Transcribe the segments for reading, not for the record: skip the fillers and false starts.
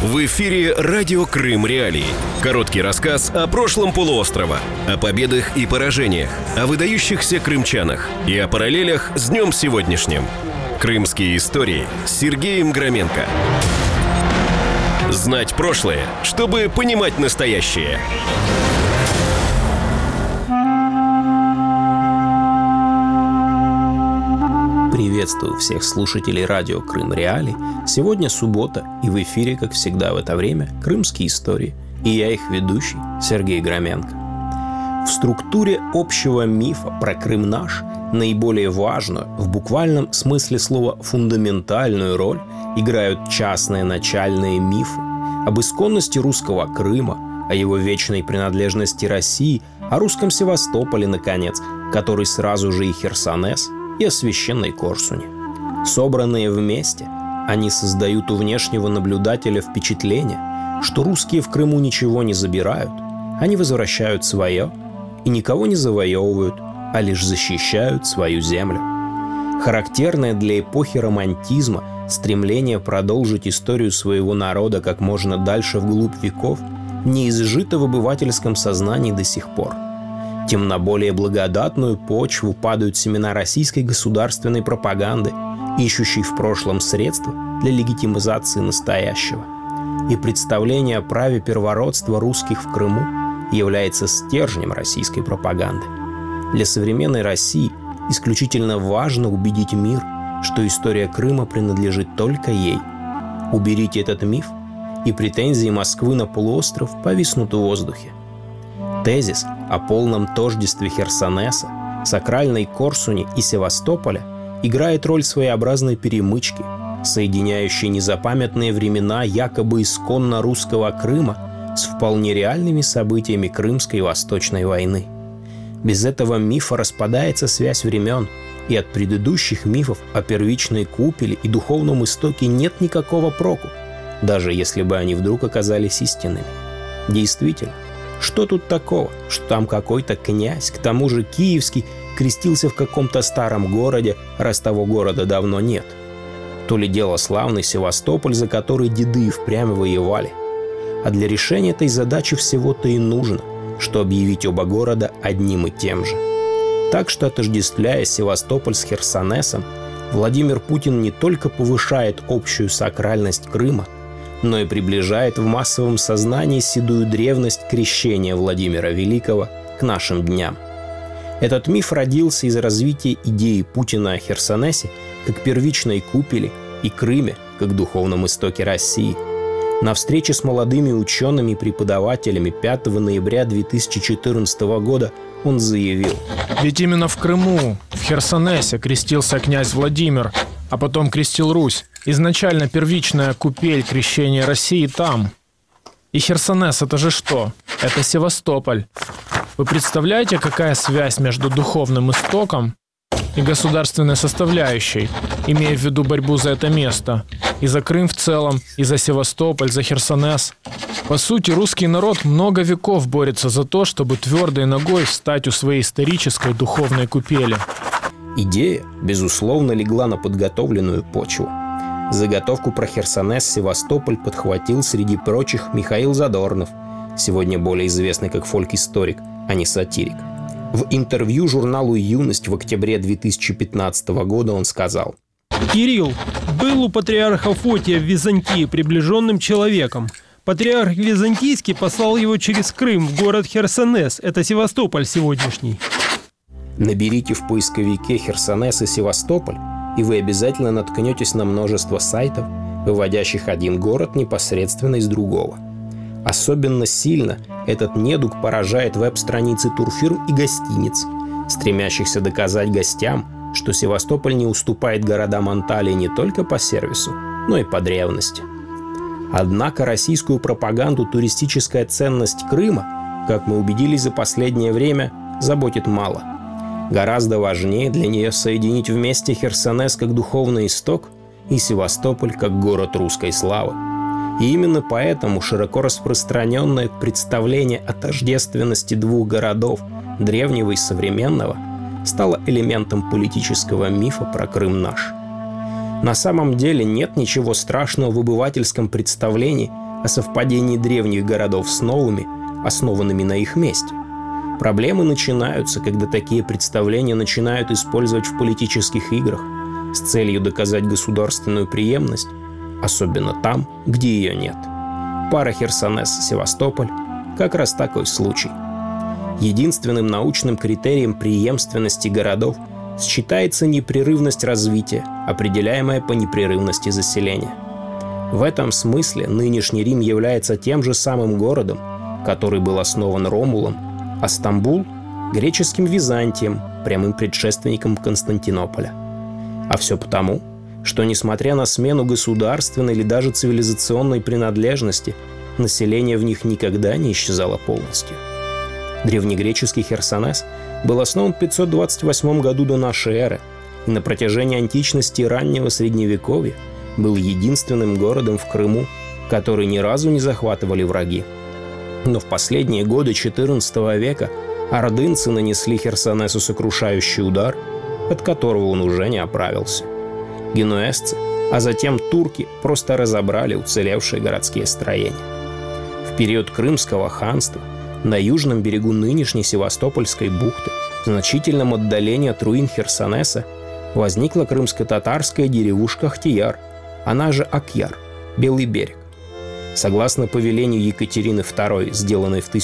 В эфире радио Крым Реалии. Короткий рассказ о прошлом полуострова, о победах и поражениях, о выдающихся крымчанах и о параллелях с днем сегодняшним. Крымские истории с Сергеем Громенко. Знать прошлое, чтобы понимать настоящее. Приветствую всех слушателей радио Крым Реалии. Сегодня суббота, и в эфире, как всегда в это время, крымские истории. И я их ведущий, Сергей Громенко. В структуре общего мифа про Крым наш наиболее важную, в буквальном смысле слова фундаментальную роль играют частные начальные мифы об исконности русского Крыма, о его вечной принадлежности России, о русском Севастополе, наконец, который сразу же и Херсонес, и о священной Корсуне. Собранные вместе, они создают у внешнего наблюдателя впечатление, что русские в Крыму ничего не забирают, они возвращают свое и никого не завоевывают, а лишь защищают свою землю. Характерное для эпохи романтизма стремление продолжить историю своего народа как можно дальше вглубь веков не изжито в обывательском сознании до сих пор. Тем на более благодатную почву падают семена российской государственной пропаганды, ищущей в прошлом средства для легитимизации настоящего. И представление о праве первородства русских в Крыму является стержнем российской пропаганды. Для современной России исключительно важно убедить мир, что история Крыма принадлежит только ей. Уберите этот миф, и претензии Москвы на полуостров повиснут в воздухе. Тезис о полном тождестве Херсонеса, сакральной Корсуни и Севастополя играет роль своеобразной перемычки, соединяющей незапамятные времена якобы исконно русского Крыма с вполне реальными событиями Крымской и Восточной войны. Без этого мифа распадается связь времен, и от предыдущих мифов о первичной купели и духовном истоке нет никакого проку, даже если бы они вдруг оказались истинными. Действительно, что тут такого, что там какой-то князь, к тому же киевский, крестился в каком-то старом городе, раз того города давно нет? То ли дело славный Севастополь, за который деды и впрямь воевали. А для решения этой задачи всего-то и нужно, что объявить оба города одним и тем же. Так что, отождествляя Севастополь с Херсонесом, Владимир Путин не только повышает общую сакральность Крыма, но и приближает в массовом сознании седую древность крещения Владимира Великого к нашим дням. Этот миф родился из развития идеи Путина о Херсонесе как первичной купели и Крыме как духовном истоке России. На встрече с молодыми учеными и преподавателями 5 ноября 2014 года он заявил: «Ведь именно в Крыму, в Херсонесе крестился князь Владимир, а потом крестил Русь. Изначально первичная купель крещения России там. И Херсонес — это же что? Это Севастополь. Вы представляете, какая связь между духовным истоком и государственной составляющей, имея в виду борьбу за это место? И за Крым в целом, и за Севастополь, за Херсонес. По сути, русский народ много веков борется за то, чтобы твердой ногой встать у своей исторической духовной купели». Идея, безусловно, легла на подготовленную почву. Заготовку про Херсонес-Севастополь подхватил среди прочих Михаил Задорнов, сегодня более известный как фольк-историк, а не сатирик. В интервью журналу «Юность» в октябре 2015 года он сказал: «Кирилл был у патриарха Фотия в Византии приближенным человеком. Патриарх Византийский послал его через Крым в город Херсонес, это Севастополь сегодняшний». Наберите в поисковике «Херсонес» и «Севастополь», и вы обязательно наткнетесь на множество сайтов, выводящих один город непосредственно из другого. Особенно сильно этот недуг поражает веб-страницы турфирм и гостиниц, стремящихся доказать гостям, что Севастополь не уступает городам Анталии не только по сервису, но и по древности. Однако российскую пропаганду туристическая ценность Крыма, как мы убедились за последнее время, заботит мало. Гораздо важнее для нее соединить вместе Херсонес как духовный исток и Севастополь как город русской славы. И именно поэтому широко распространенное представление о тождественности двух городов, древнего и современного, стало элементом политического мифа про Крым наш. На самом деле нет ничего страшного в обывательском представлении о совпадении древних городов с новыми, основанными на их месте. Проблемы начинаются, когда такие представления начинают использовать в политических играх с целью доказать государственную преемность, особенно там, где ее нет. Пара Херсонес-Севастополь – как раз такой случай. Единственным научным критерием преемственности городов считается непрерывность развития, определяемая по непрерывности заселения. В этом смысле нынешний Рим является тем же самым городом, который был основан Ромулом, а Стамбул – греческим Византием, прямым предшественником Константинополя. А все потому, что, несмотря на смену государственной или даже цивилизационной принадлежности, население в них никогда не исчезало полностью. Древнегреческий Херсонес был основан в 528 году до нашей эры и на протяжении античности и раннего Средневековья был единственным городом в Крыму, который ни разу не захватывали враги. Но в последние годы XIV века ордынцы нанесли Херсонесу сокрушающий удар, от которого он уже не оправился. Генуэзцы, а затем турки просто разобрали уцелевшие городские строения. В период Крымского ханства на южном берегу нынешней Севастопольской бухты, в значительном отдалении от руин Херсонеса, возникла крымско-татарская деревушка Ахтияр, она же Акьяр, Белый берег. Согласно повелению Екатерины II, сделанной в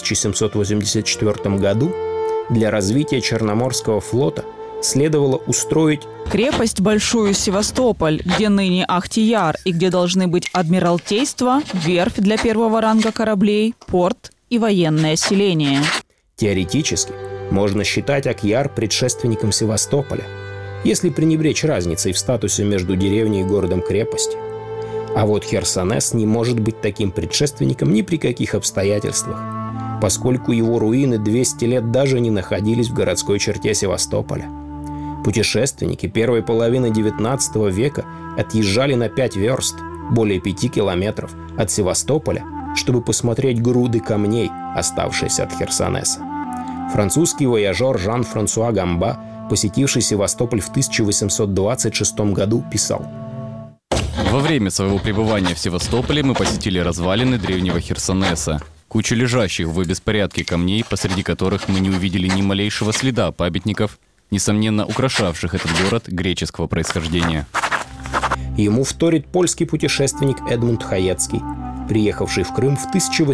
1784 году, для развития Черноморского флота следовало устроить крепость Большую Севастополь, где ныне Ахтияр и где должны быть адмиралтейство, верфь для первого ранга кораблей, порт и военное селение. Теоретически можно считать Акьяр предшественником Севастополя, если пренебречь разницей в статусе между деревней и городом-крепостью. А вот Херсонес не может быть таким предшественником ни при каких обстоятельствах, поскольку его руины 200 лет даже не находились в городской черте Севастополя. Путешественники первой половины XIX века отъезжали на 5 верст, более 5 километров, от Севастополя, чтобы посмотреть груды камней, оставшиеся от Херсонеса. Французский вояжер Жан-Франсуа Гамба, посетивший Севастополь в 1826 году, писал: «Во время своего пребывания в Севастополе мы посетили развалины древнего Херсонеса, кучу лежащих в беспорядке камней, посреди которых мы не увидели ни малейшего следа памятников, несомненно украшавших этот город греческого происхождения». Ему вторит польский путешественник Эдмунд Хаецкий, приехавший в Крым в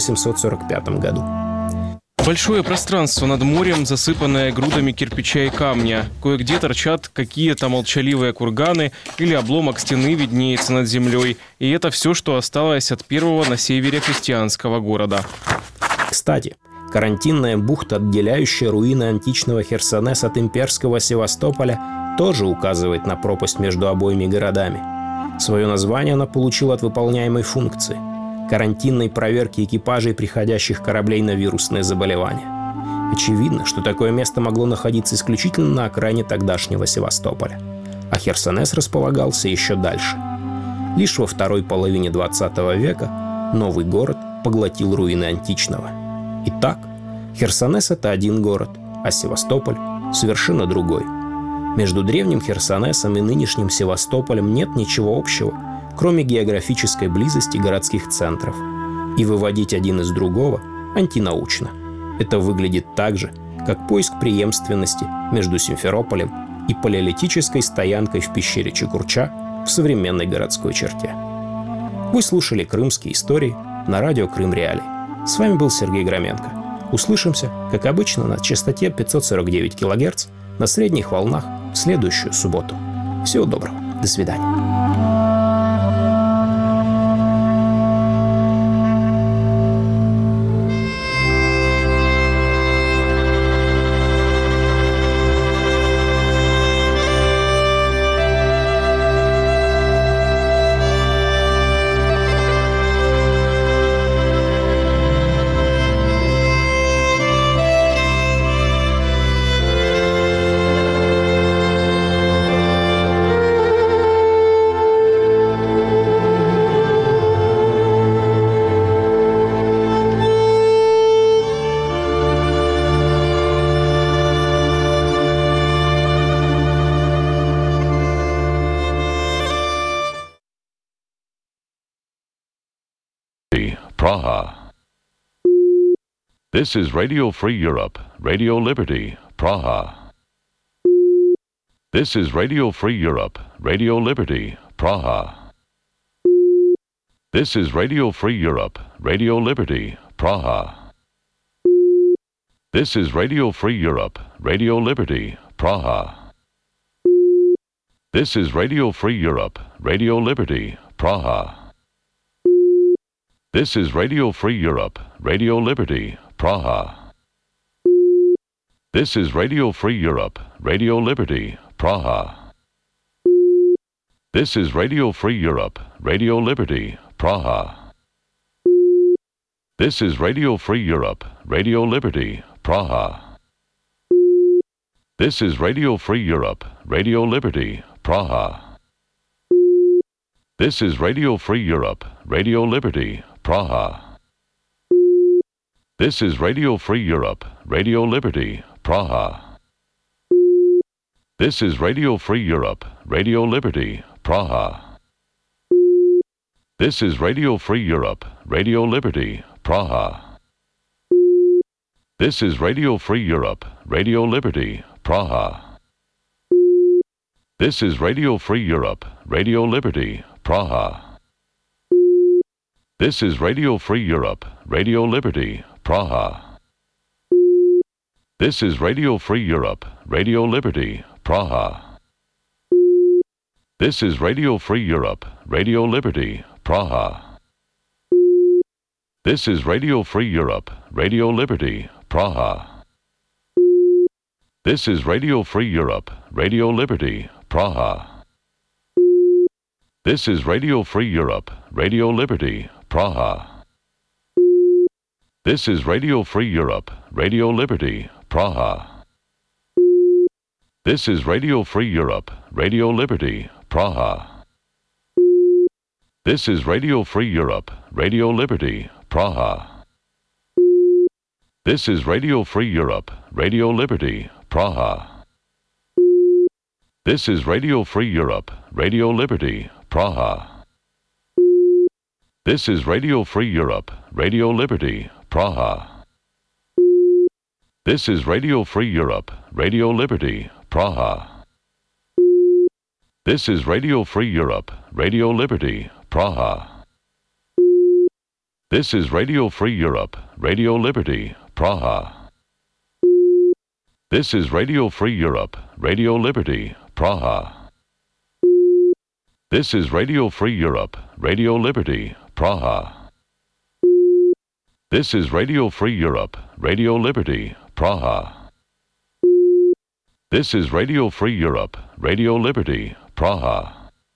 1845 году. Большое пространство над морем, засыпанное грудами кирпича и камня. Кое-где торчат какие-то молчаливые курганы или обломок стены виднеется над землей. И это все, что осталось от первого на севере христианского города. Кстати, карантинная бухта, отделяющая руины античного Херсонеса от имперского Севастополя, тоже указывает на пропасть между обоими городами. Свое название она получила от выполняемой функции – карантинной проверки экипажей приходящих кораблей на вирусные заболевания. Очевидно, что такое место могло находиться исключительно на окраине тогдашнего Севастополя, а Херсонес располагался еще дальше. Лишь во второй половине XX века новый город поглотил руины античного. Итак, Херсонес – это один город, а Севастополь – совершенно другой. Между древним Херсонесом и нынешним Севастополем нет ничего общего, кроме географической близости городских центров. И выводить один из другого антинаучно. Это выглядит так же, как поиск преемственности между Симферополем и палеолитической стоянкой в пещере Чукурча в современной городской черте. Вы слушали «Крымские истории» на радио Крым Реалии. С вами был Сергей Громенко. Услышимся, как обычно, на частоте 549 кГц на средних волнах в следующую субботу. Всего доброго. До свидания. Praha. This is Radio Free Europe, Radio Liberty, Praha. This is Radio Free Europe, Radio Liberty, Praha. This is Radio Free Europe, Radio Liberty, Praha. This is Radio Free Europe, Radio Liberty, Praha. This is Radio Free Europe, Radio Liberty, Praha. This is Radio Free Europe, Radio Liberty, Praha. This is Radio Free Europe, Radio Liberty, Praha. This is Radio Free Europe, Radio Liberty, Praha. This is Radio Free Europe, Radio Liberty, Praha. This is Radio Free Europe, Radio Liberty, Praha. This is Radio Free Europe, Radio Liberty, Praha. This is Radio Free Europe, Radio Liberty, Praha. This is Radio Free Europe, Radio Liberty, Praha. This is Radio Free Europe, Radio Liberty, Praha. This is Radio Free Europe, Radio Liberty, Praha. This is Radio Free Europe, Radio Liberty, Praha. This is Radio Free Europe, Radio Liberty, Praha. This is Radio Free Europe, Radio Liberty, Praha. This is Radio Free Europe, Radio Liberty, Praha. This is Radio Free Europe, Radio Liberty, Praha. This is Radio Free Europe, Radio Liberty, Praha. This is Radio Free Europe, Radio Liberty, Praha. This is Radio Free Europe, Radio Liberty, Praha. This is Radio Free Europe, Radio Liberty, Praha. This is Radio Free Europe, Radio Liberty, Praha. This is Radio Free Europe, Radio Liberty, Praha. This is Radio Free Europe, Radio Liberty, Praha. This is Radio Free Europe, Radio Liberty, Praha. This is Radio Free Europe, Radio Liberty, Praha. This is Radio Free Europe, Radio Liberty, Praha. This is Radio Free Europe, Radio Liberty, Praha. This is Radio Free Europe, Radio Liberty, Praha. This is Radio Free Europe, Radio Liberty, Praha. This is Radio Free Europe, Radio Liberty, Praha. This is Radio Free Europe, Radio Liberty, Praha.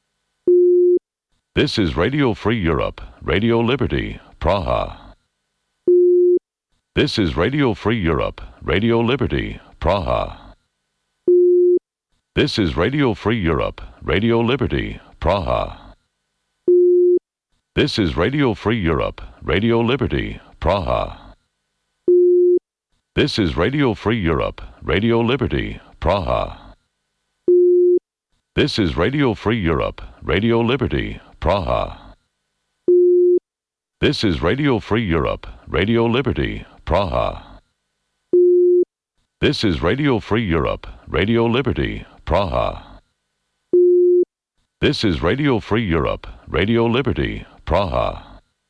This is Radio Free Europe, Radio Liberty, Praha. This is Radio Free Europe, Radio Liberty, Praha. This is Radio Free Europe, Radio Liberty, Praha. This is Radio Free Europe, Radio Liberty, Praha. This is Radio Free Europe, Radio Liberty, Praha. This is Radio Free Europe, Radio Liberty, Praha. This is Radio Free Europe, Radio Liberty, Praha. This is Radio Free Europe, Radio Liberty, Praha. This is Radio Free Europe, Radio Liberty, Praha.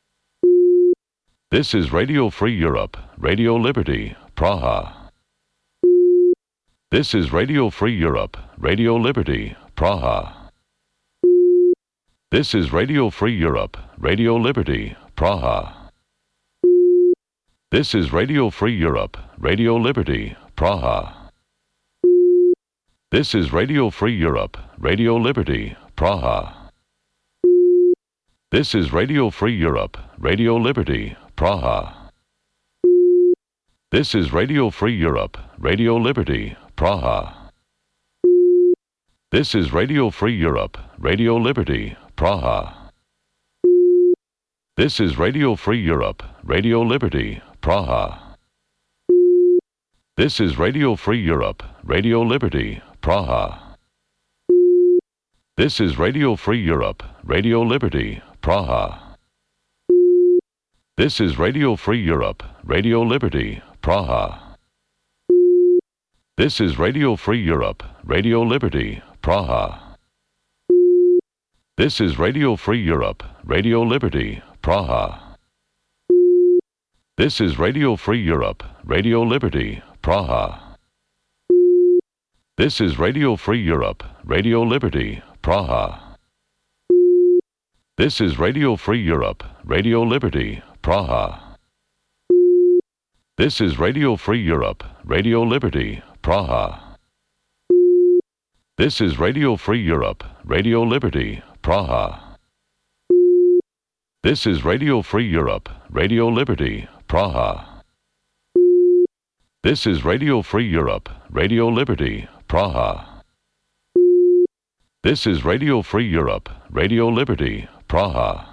This is Radio Free Europe, Radio Liberty, Praha. This is Radio Free Europe, Radio Liberty, Praha. This is Radio Free Europe, Radio Liberty, Praha. This is Radio Free Europe, Radio Liberty, Praha. This is Radio Free Europe, Radio Liberty, Praha. This is Radio Free Europe, Radio Liberty, Praha. This is Radio Free Europe, Radio Liberty, Praha. This is Radio Free Europe, Radio Liberty, Praha. This is Radio Free Europe, Radio Liberty, Praha. This is Radio Free Europe, Radio Liberty, Praha. This is Radio Free Europe, Radio Liberty, Praha. This is Radio Free Europe, Radio Liberty, Praha. This is Radio Free Europe, Radio Liberty, Praha. This is Radio Free Europe, Radio Liberty, Praha. This is Radio Free Europe, Radio Liberty, Praha. This is Radio Free Europe, Radio Liberty, Praha. This is Radio Free Europe, Radio Liberty, Praha. This is Radio Free Europe, Radio Liberty, Praha. This is Radio Free Europe, Radio Liberty, Praha. This is Radio Free Europe, Radio Liberty, Praha. This is Radio Free Europe, Radio Liberty, Praha. This is Radio Free Europe, Radio Liberty, Praha.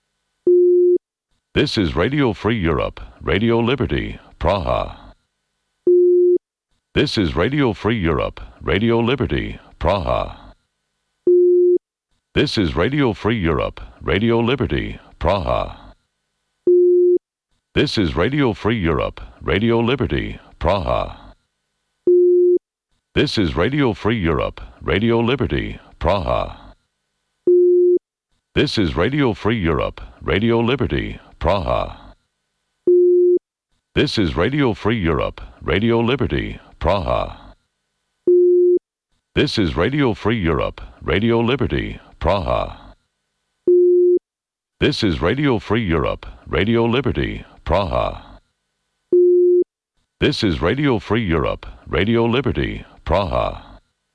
This is Radio Free Europe, Radio Liberty, Praha. This is Radio Free Europe, Radio Liberty, Praha. This is Radio Free Europe, Radio Liberty, Praha. This is Radio Free Europe, Radio Liberty, Praha. This is Radio Free Europe, Radio Liberty, Praha. This is Radio Free Europe, Radio Liberty, Praha. This is Radio Free Europe, Radio Liberty, Praha. This is Radio Free Europe, Radio Liberty, Praha. This is Radio Free Europe, Radio Liberty, Praha. This is Radio Free Europe, Radio Liberty, Praha.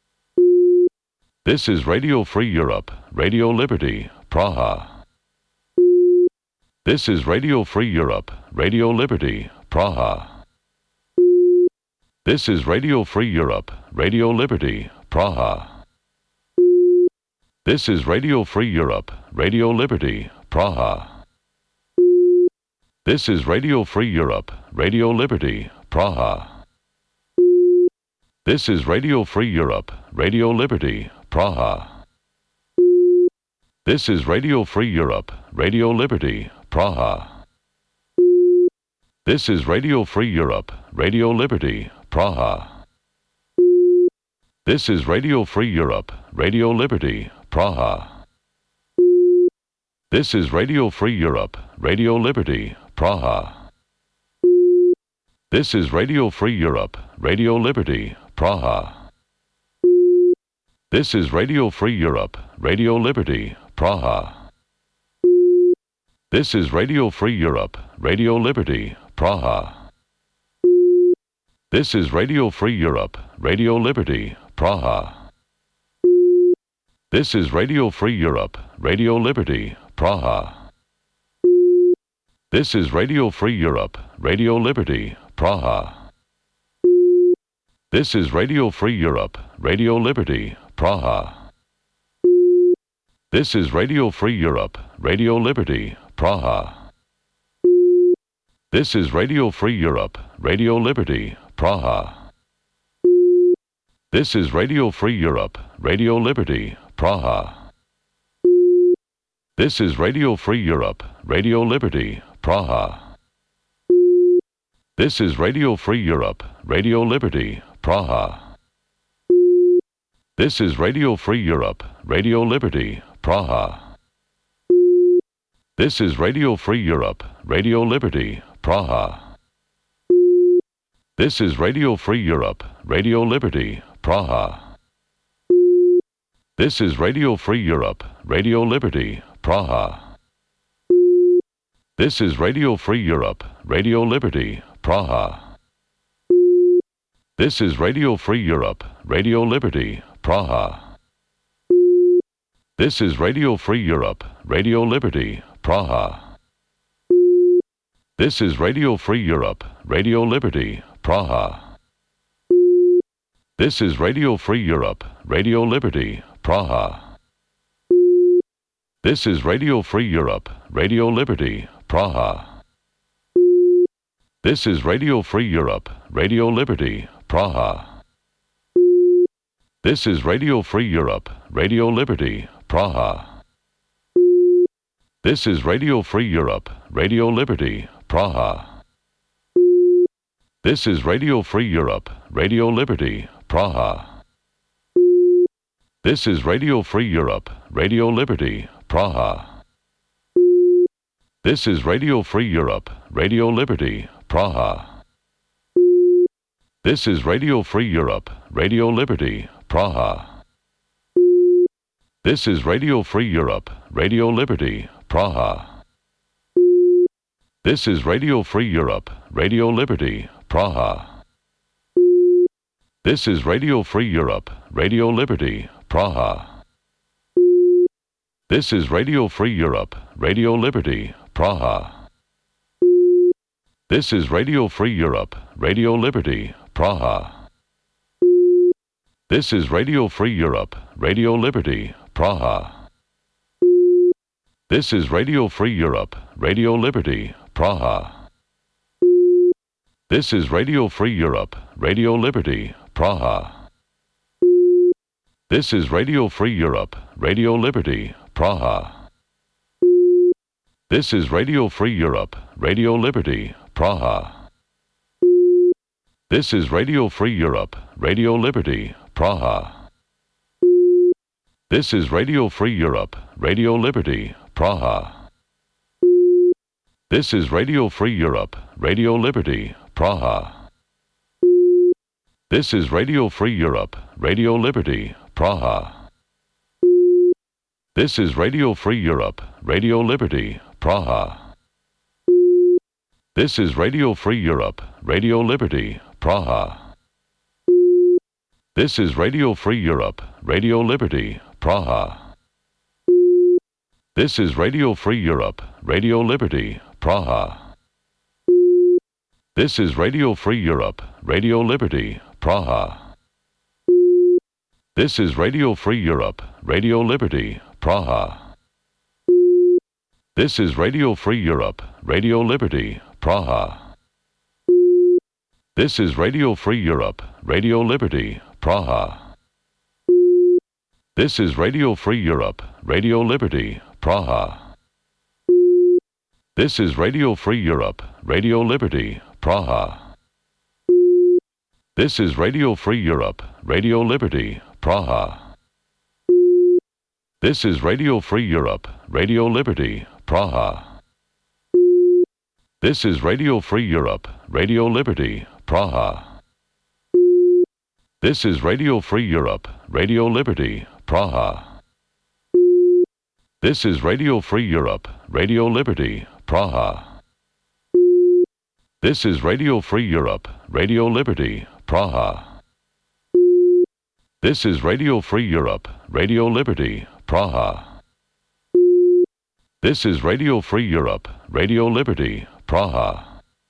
This is Radio Free Europe, Radio Liberty, Praha. This is Radio Free Europe, Radio Liberty, Praha. This is Radio Free Europe, Radio Liberty, Praha. This is Radio Free Europe, Radio Liberty, Praha. This is Radio Free Europe, Radio Liberty, Praha. This is Radio Free Europe, Radio Liberty, Praha. This is Radio Free Europe, Radio Liberty, Praha. This is Radio Free Europe, Radio Liberty, Praha. This is Radio Free Europe, Radio Liberty, Praha. This is Radio Free Europe, Radio Liberty, Praha. This is Radio Free Europe, Radio Liberty, Praha. This is Radio Free Europe, Radio Liberty, Praha. This is Radio Free Europe, Radio Liberty, Praha. This is Radio Free Europe, Radio Liberty, Praha. This is Radio Free Europe, Radio Liberty, Praha. This is Radio Free Europe, Radio Liberty, Praha. This is Radio Free Europe, Radio Liberty, Praha. This is Radio Free Europe, Radio Liberty, Praha. This is Radio Free Europe, Radio Liberty, Praha. This is Radio Free Europe, Radio Liberty, Praha. This is Radio Free Europe, Radio Liberty, Praha. This is Radio Free Europe, Radio Liberty, Praha. This is Radio Free Europe, Radio Liberty, Praha. This is Radio Free Europe, Radio Liberty, Praha. This is Radio Free Europe, Radio Liberty, Praha. This is Radio Free Europe, Radio Liberty, Praha. This is Radio Free Europe, Radio Liberty, Praha. This is Radio Free Europe, Radio Liberty, Praha. This is Radio Free Europe, Radio Liberty, Praha. This is Radio Free Europe, Radio Liberty, Praha. This is Radio Free Europe, Radio Liberty, Praha. This is Radio Free Europe, Radio Liberty, Praha. This is Radio Free Europe, Radio Liberty, Praha. This is Radio Free Europe, Radio Liberty, Praha. This is Radio Free Europe, Radio Liberty, Praha. This is Radio Free Europe, Radio Liberty, Praha. This is Radio Free Europe, Radio Liberty, Praha. This is Radio Free Europe, Radio Liberty, Praha. This is Radio Free Europe, Radio Liberty, Praha. This is Radio Free Europe, Radio Liberty, Praha. This is Radio Free Europe, Radio Liberty, Praha. This is Radio Free Europe, Radio Liberty, Praha. This is Radio Free Europe, Radio Liberty, Praha. This is Radio Free Europe, Radio Liberty, Praha. This is Radio Free Europe, Radio Liberty, Praha. This is Radio Free Europe, Radio Liberty, Praha. This is Radio Free Europe, Radio Liberty, Praha. This is Radio Free Europe, Radio Liberty, Praha. This is Radio Free Europe, Radio Liberty, Praha. This is Radio Free Europe, Radio Liberty, Praha. This is Radio Free Europe, Radio Liberty, Praha. This is Radio Free Europe, Radio Liberty, Praha. This is Radio Free Europe, Radio Liberty, Praha. This is Radio Free Europe, Radio Liberty, Praha. This is Radio Free Europe, Radio Liberty, Praha. This is Radio Free Europe, Radio Liberty, Praha. This is Radio Free Europe, Radio Liberty, Praha. This is Radio Free Europe, Radio Liberty, Praha. This is Radio Free Europe, Radio Liberty, Praha. This is Radio Free Europe, Radio Liberty, Praha. This is Radio Free Europe, Radio Liberty, Praha. This is Radio Free Europe, Radio Liberty, Praha. This is Radio Free Europe, Radio Liberty, Praha. This is Radio Free Europe, Radio Liberty, Praha. This is Radio Free Europe, Radio Liberty, Praha. This is Radio Free Europe, Radio Liberty, Praha. This is Radio Free Europe, Radio Liberty, Praha. This is Radio Free Europe, Radio Liberty, Praha. This is Radio Free Europe, Radio Liberty, Praha. This is Radio Free Europe, Radio Liberty, Praha. This is Radio Free Europe, Radio Liberty, Praha.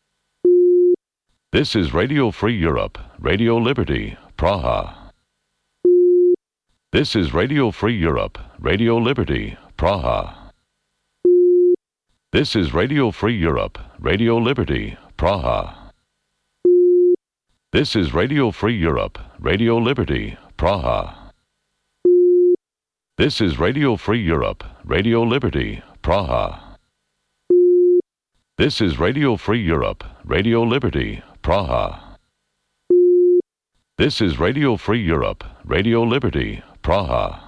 This is Radio Free Europe, Radio Liberty, Praha. This is Radio Free Europe, Radio Liberty, Praha. This is Radio Free Europe, Radio Liberty, Praha. This is Radio Free Europe, Radio Liberty, Praha. This is Radio Free Europe, Radio Liberty, Praha. This is Radio Free Europe, Radio Liberty, Praha. This is Radio Free Europe, Radio Liberty, Praha.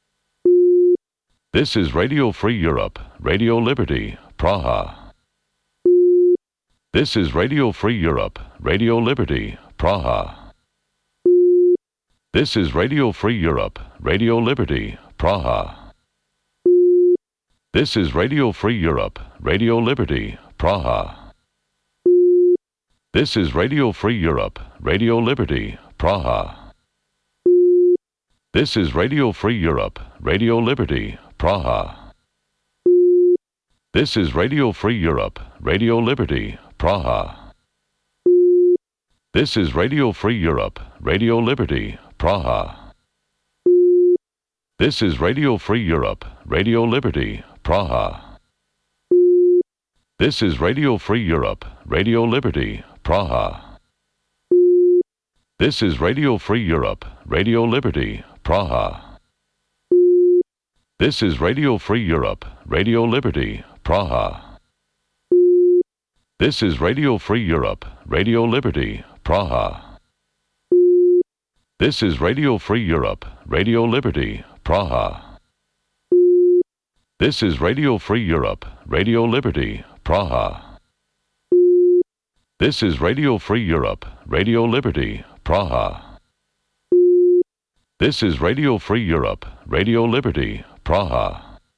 This is Radio Free Europe, Radio Liberty, Praha. This is Radio Free Europe, Radio Liberty, Praha. This is Radio Free Europe, Radio Liberty, Praha. This is Radio Free Europe, Radio Liberty, Praha. This is Radio Free Europe, Radio Liberty, Praha. This is Radio Free Europe, Radio Liberty, Praha. This is Radio Free Europe, Radio Liberty, Praha. This is Radio Free Europe, Radio Liberty, Praha. This is Radio Free Europe, Radio Liberty, Praha. This is Radio Free Europe, Radio Liberty, Praha. This is Radio Free Europe, Radio Liberty, Praha. This is Radio Free Europe, Radio Liberty, Praha. This is Radio Free Europe, Radio Liberty, Praha. This is Radio Free Europe, Radio Liberty, Praha. This is Radio Free Europe, Radio Liberty, Praha. This is Radio Free Europe, Radio Liberty, Praha. This is Radio Free Europe, Radio Liberty, Praha.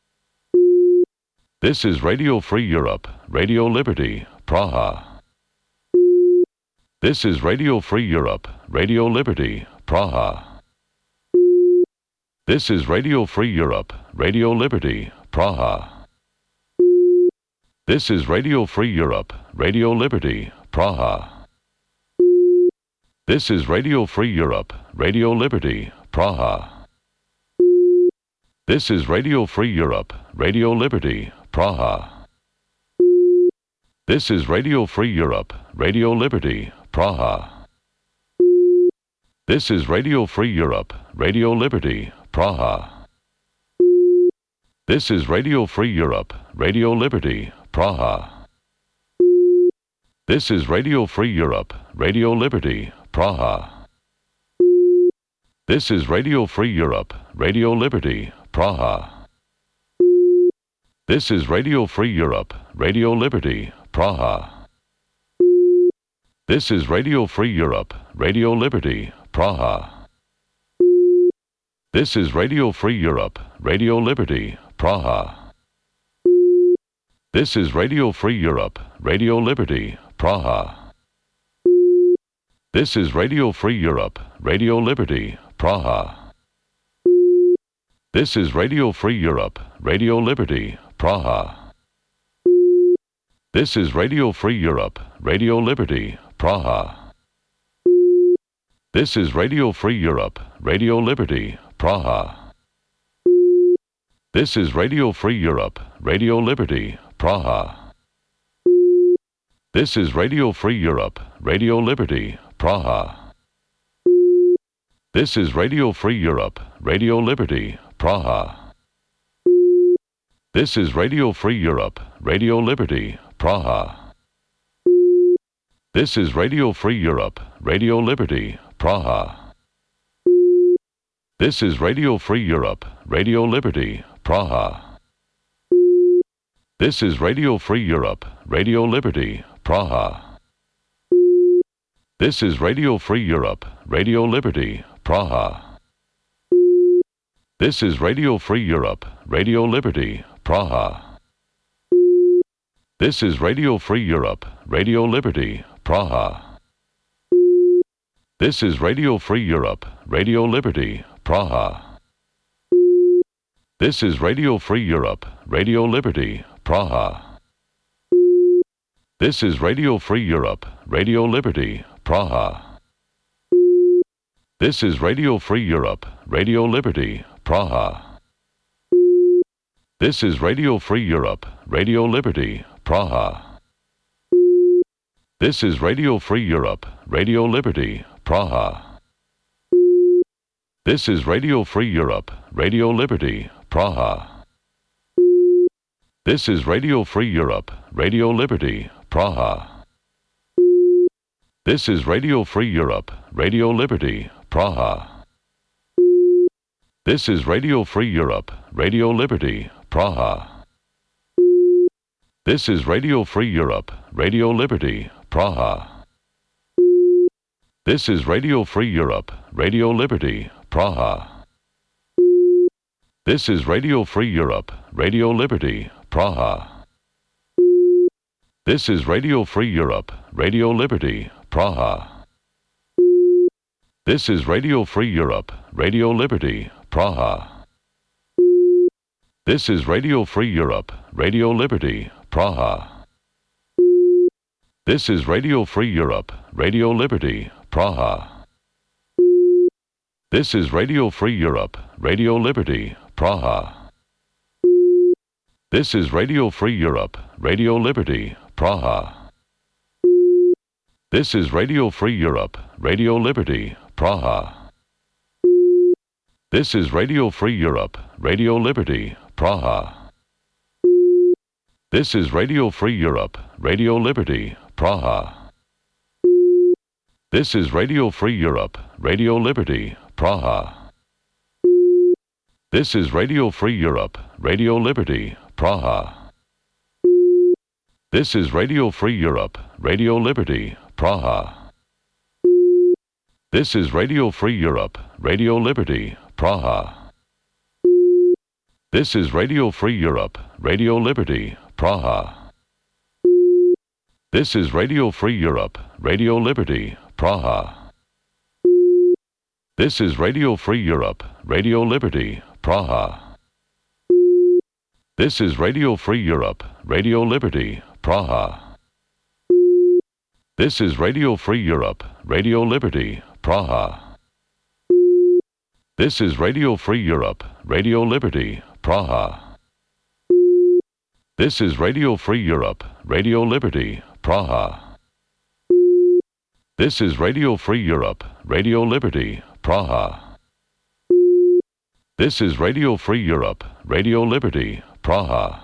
This is Radio Free Europe, Radio Liberty, Praha. This is Radio Free Europe, Radio Liberty, Praha. This is Radio Free Europe, Radio Liberty, Praha. This is Radio Free Europe, Radio Liberty, Praha. This is Radio Free Europe, Radio Liberty, Praha. This is Radio Free Europe, Radio Liberty, Praha. This is Radio Free Europe, Radio Liberty, Praha. This is Radio Free Europe, Radio Liberty, Praha. This is Radio Free Europe, Radio Liberty, Praha. This is Radio Free Europe, Radio Liberty, Praha. This is Radio Free Europe, Radio Liberty, Praha. This is Radio Free Europe, Radio Liberty, Praha. This is Radio Free Europe, Radio Liberty, Praha. This is Radio Free Europe, Radio Liberty, Praha. This is Radio Free Europe, Radio Liberty, Praha. This is Radio Free Europe, Radio Liberty, Praha. This is Radio Free Europe, Radio Liberty, Praha. This is Radio Free Europe, Radio Liberty, Praha. This is Radio Free Europe, Radio Liberty, Praha. This is Radio Free Europe, Radio Liberty, Praha. This is Radio Free Europe, Radio Liberty, Praha. This is Radio Free Europe, Radio Liberty, Praha. This is Radio Free Europe, Radio Liberty, Praha. This is Radio Free Europe, Radio Liberty, Praha. This is Radio Free Europe, Radio Liberty, Praha. This is Radio Free Europe, Radio Liberty, Praha. This is Radio Free Europe, Radio Liberty, Praha. This is Radio Free Europe, Radio Liberty, Praha. This is Radio Free Europe, Radio Liberty, Praha. This is Radio Free Europe, Radio Liberty, Praha. This is Radio Free Europe, Radio Liberty, Praha. This is Radio Free Europe, Radio Liberty, Praha. This is Radio Free Europe, Radio Liberty, Praha. This is Radio Free Europe, Radio Liberty, Praha. This is Radio Free Europe, Radio Liberty, Praha. This is Radio Free Europe, Radio Liberty, Praha. This is Radio Free Europe, Radio Liberty, Praha. This is Radio Free Europe, Radio Liberty, Praha. This is Radio Free Europe, Radio Liberty, Praha. This is Radio Free Europe, Radio Liberty, Praha. This is Radio Free Europe, Radio Liberty, Praha. This is Radio Free Europe, Radio Liberty, Praha. This is Radio Free Europe, Radio Liberty, Praha. This is Radio Free Europe, Radio Liberty, Praha. This is Radio Free Europe, Radio Liberty, Praha. This is Radio Free Europe, Radio Liberty, Praha. This is Radio Free Europe, Radio Liberty, Praha. This is Radio Free Europe, Radio Liberty, Praha. This is Radio Free Europe, Radio Liberty, Praha. This is Radio Free Europe, Radio Liberty, Praha. This is Radio Free Europe, Radio Liberty, Praha. This is Radio Free Europe, Radio Liberty, Praha. This is Radio Free Europe, Radio Liberty, Praha. This is Radio Free Europe, Radio Liberty, Praha. This is Radio Free Europe, Radio Liberty, Praha. This is Radio Free Europe, Radio Liberty, Praha. This is Radio Free Europe, Radio Liberty, Praha. This is Radio Free Europe, Radio Liberty, Praha. This is Radio Free Europe, Radio Liberty, Praha. This is Radio Free Europe, Radio Liberty, Praha. This is Radio Free Europe, Radio Liberty, Praha. This is Radio Free Europe, Radio Liberty, Praha. This is Radio Free Europe, Radio Liberty, Praha. This is Radio Free Europe, Radio Liberty, Praha.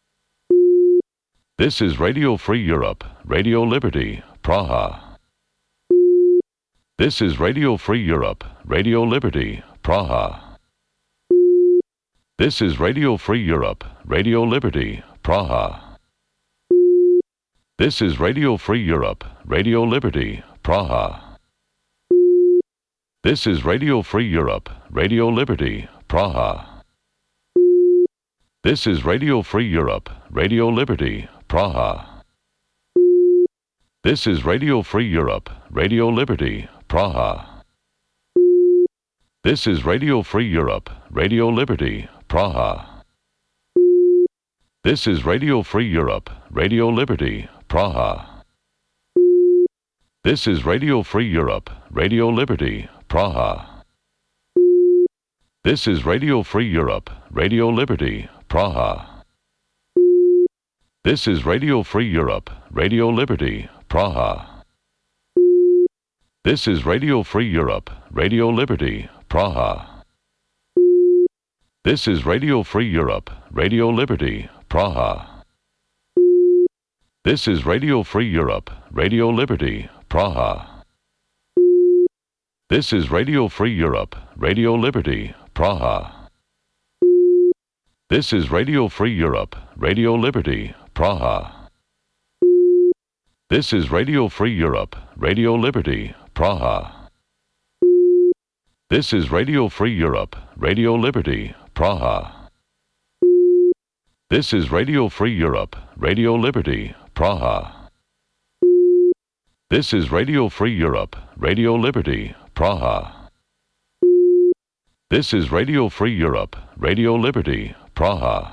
This is Radio Free Europe, Radio Liberty, Praha. This is Radio Free Europe, Radio Liberty, Praha. This is Radio Free Europe, Radio Liberty, Praha. This is Radio Free Europe, Radio Liberty, Praha. This is Radio Free Europe, Radio Liberty, Praha. This is Radio Free Europe, Radio Liberty, Praha. This is Radio Free Europe, Radio Liberty, Praha. This is Radio Free Europe, Radio Liberty, Praha. This is Radio Free Europe, Radio Liberty, Praha. This is Radio Free Europe, Radio Liberty, Praha. This is Radio Free Europe, Radio Liberty, Praha. This is Radio Free Europe, Radio Liberty, Praha. This is Radio Free Europe, Radio Liberty, Praha. This is Radio Free Europe, Radio Liberty, Praha. This is Radio Free Europe, Radio Liberty, Praha. This is Radio Free Europe, Radio Liberty, Praha. This is Radio Free Europe, Radio Liberty, Praha. This is Radio Free Europe, Radio Liberty, Praha. This is Radio Free Europe, Radio Liberty, Praha. This is Radio Free Europe, Radio Liberty, Praha. This is Radio Free Europe, Radio Liberty, Praha. This is Radio Free Europe, Radio Liberty, Praha.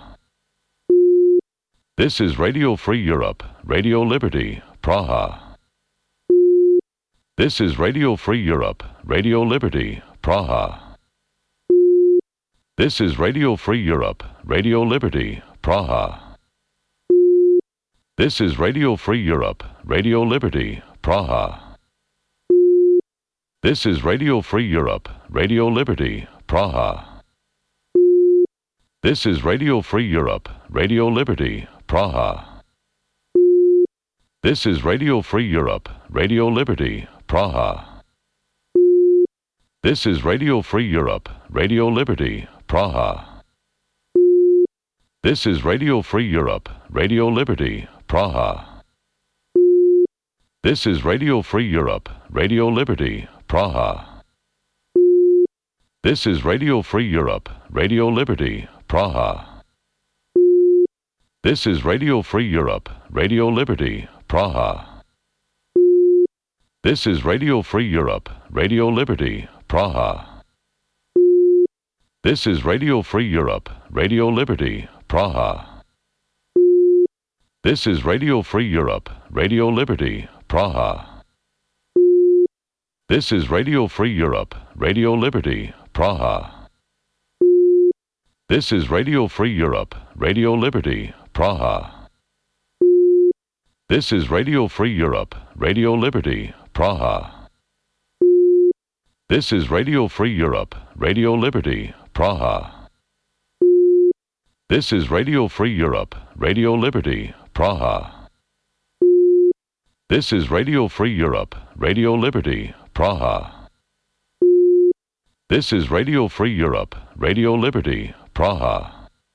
This is Radio Free Europe, Radio Liberty, Praha. This is Radio Free Europe, Radio Liberty, Praha. This is Radio Free Europe, Radio Liberty, Praha. This is Radio Free Europe, Radio Liberty, Praha. This is Radio Free Europe, Radio Liberty, Praha. This is Radio Free Europe, Radio Liberty, Praha. This is Radio Free Europe, Radio Liberty, Praha. This is Radio Free Europe, Radio Liberty, Praha. This is Radio Free Europe, Radio Liberty, Praha. This is Radio Free Europe, Radio Liberty, Praha. This is Radio Free Europe, Radio Liberty, Praha. This is Radio Free Europe, Radio Liberty, Praha. This is Radio Free Europe, Radio Liberty, Praha. This is Radio Free Europe, Radio Liberty, Praha. This is Radio Free Europe, Radio Liberty, Praha. This is Radio Free Europe, Radio Liberty, Praha. This is Radio Free Europe, Radio Liberty, Praha. This is Radio Free Europe, Radio Liberty, Praha. This is Radio Free Europe, Radio Liberty, Praha. This is Radio Free Europe, Radio Liberty, Praha. This is Radio Free Europe, Radio Liberty, Praha. This is Radio Free Europe, Radio Liberty, Praha.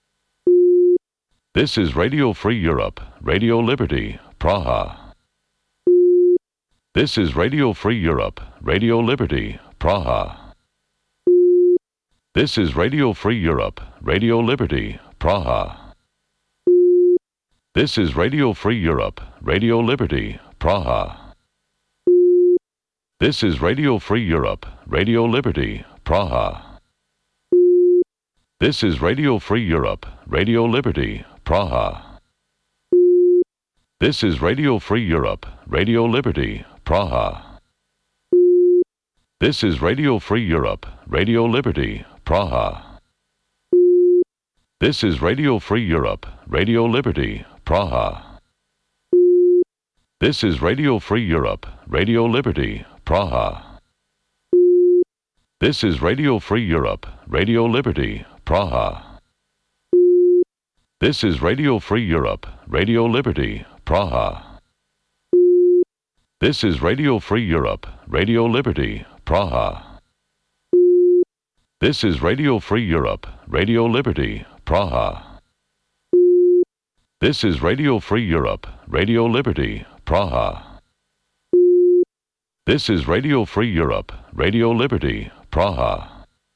This is Radio Free Europe, Radio Liberty, Praha. This is Radio Free Europe, Radio Liberty, Praha. This is Radio Free Europe, Radio Liberty, Praha. This is Radio Free Europe, Radio Liberty, Praha. This is Radio Free Europe, Radio Liberty, Praha. This is Radio Free Europe, Radio Liberty, Praha. This is Radio Free Europe, Radio Liberty, Praha. This is Radio Free Europe, Radio Liberty, Praha. This is Radio Free Europe, Radio Liberty, Praha. This is Radio Free Europe, Radio Liberty, Praha. This is Radio Free Europe, Radio Liberty, Praha. This is Radio Free Europe, Radio Liberty, Praha. This is Radio Free Europe, Radio Liberty, Praha. This is Radio Free Europe, Radio Liberty, Praha. This is Radio Free Europe, Radio Liberty, Praha. This is Radio Free Europe, Radio Liberty, Praha.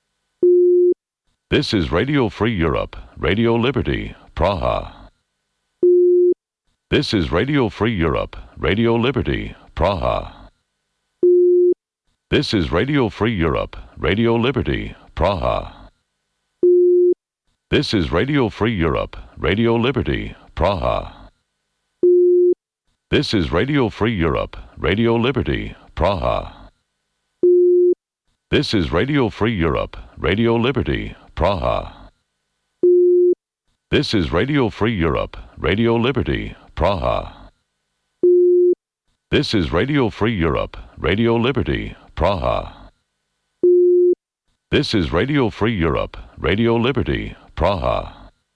This is Radio Free Europe, Radio Liberty, Praha. This is Radio Free Europe, Radio Liberty, Praha. This is Radio Free Europe, Radio Liberty, Praha. This is Radio Free Europe, Radio Liberty, Praha. This is Radio Free Europe, Radio Liberty, Praha. This is Radio Free Europe, Radio Liberty, Praha. This is Radio Free Europe, Radio Liberty, Praha. This is Radio Free Europe, Radio Liberty, Praha. This is Radio Free Europe, Radio Liberty, Praha.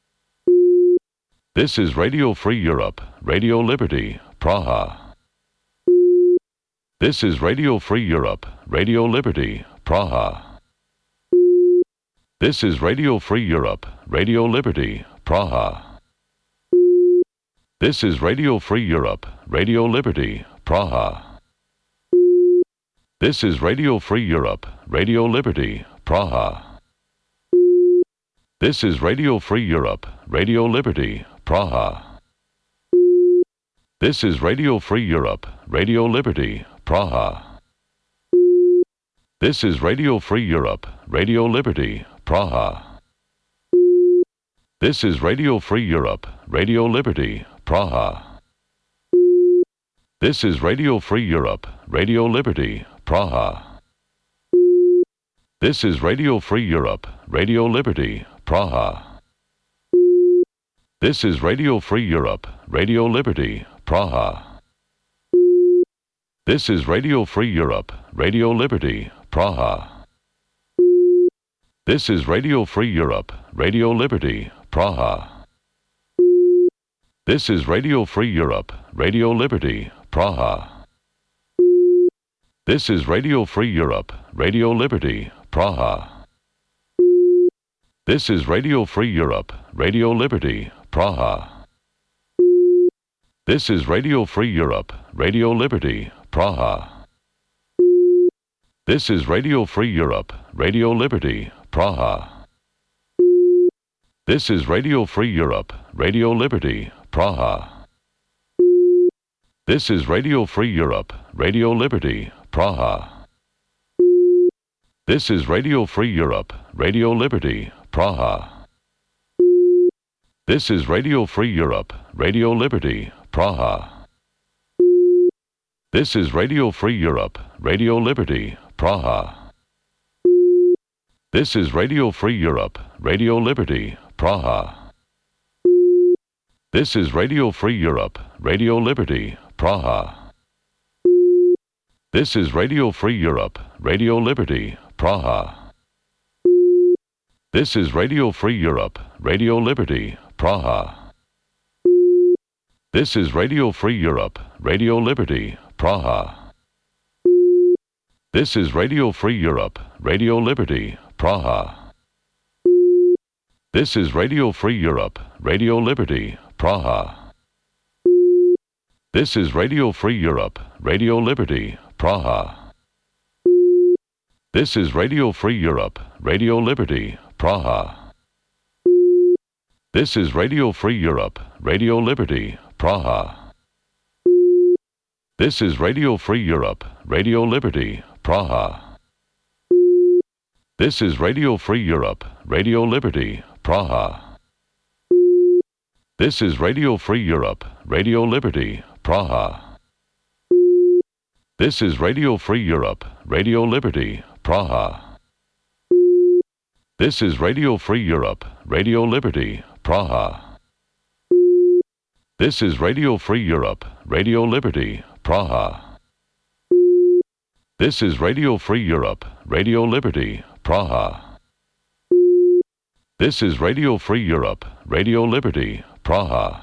This is Radio Free Europe, Radio Liberty, Praha. This is Radio Free Europe, Radio Liberty, Praha. This is Radio Free Europe, Radio Liberty, Praha. This is Radio Free Europe, Radio Liberty, Praha. This is Radio Free Europe, Radio Liberty, Praha. This is Radio Free Europe, Radio Liberty, Praha. This is Radio Free Europe, Radio Liberty, Praha. This is Radio Free Europe, Radio Liberty, Praha. This is Radio Free Europe, Radio Liberty, Praha. This is Radio Free Europe, Radio Liberty, Praha. This is Radio Free Europe, Radio Liberty, Praha. This is Radio Free Europe, Radio Liberty, Praha. This is Radio Free Europe, Radio Liberty, Praha. This is Radio Free Europe, Radio Liberty, Praha. This is Radio Free Europe, Radio Liberty, Praha. This is Radio Free Europe, Radio Liberty, Praha. This is Radio Free Europe, Radio Liberty, Praha. This is Radio Free Europe, Radio Liberty, Praha. This is Radio Free Europe, Radio Liberty, Praha. This is Radio Free Europe, Radio Liberty, Praha. This is Radio Free Europe, Radio Liberty, Praha. This is Radio Free Europe, Radio Liberty, Praha. This is Radio Free Europe, Radio Liberty, Praha. This is Radio Free Europe, Radio Liberty, Praha. This is Radio Free Europe, Radio Liberty, Praha. This is Radio Free Europe, Radio Liberty, Praha. This is Radio Free Europe, Radio Liberty, Praha. This is Radio Free Europe, Radio Liberty, Praha. This is Radio Free Europe, Radio Liberty, Praha. This is Radio Free Europe, Radio Liberty, Praha. This is Radio Free Europe, Radio Liberty, Praha. This is Radio Free Europe, Radio Liberty, Praha. This is Radio Free Europe, Radio Liberty, Praha. This is Radio Free Europe, Radio Liberty, Praha. This is Radio Free Europe, Radio Liberty, Praha. This is Radio Free Europe, Radio Liberty, Praha. This is Radio Free Europe, Radio Liberty, Praha. This is Radio Free Europe, Radio Liberty, Praha. This is Radio Free Europe, Radio Liberty, Praha. This is Radio Free Europe, Radio Liberty, Praha. This is Radio Free Europe, Radio Liberty, Praha. This is Radio Free Europe, Radio Liberty, Praha.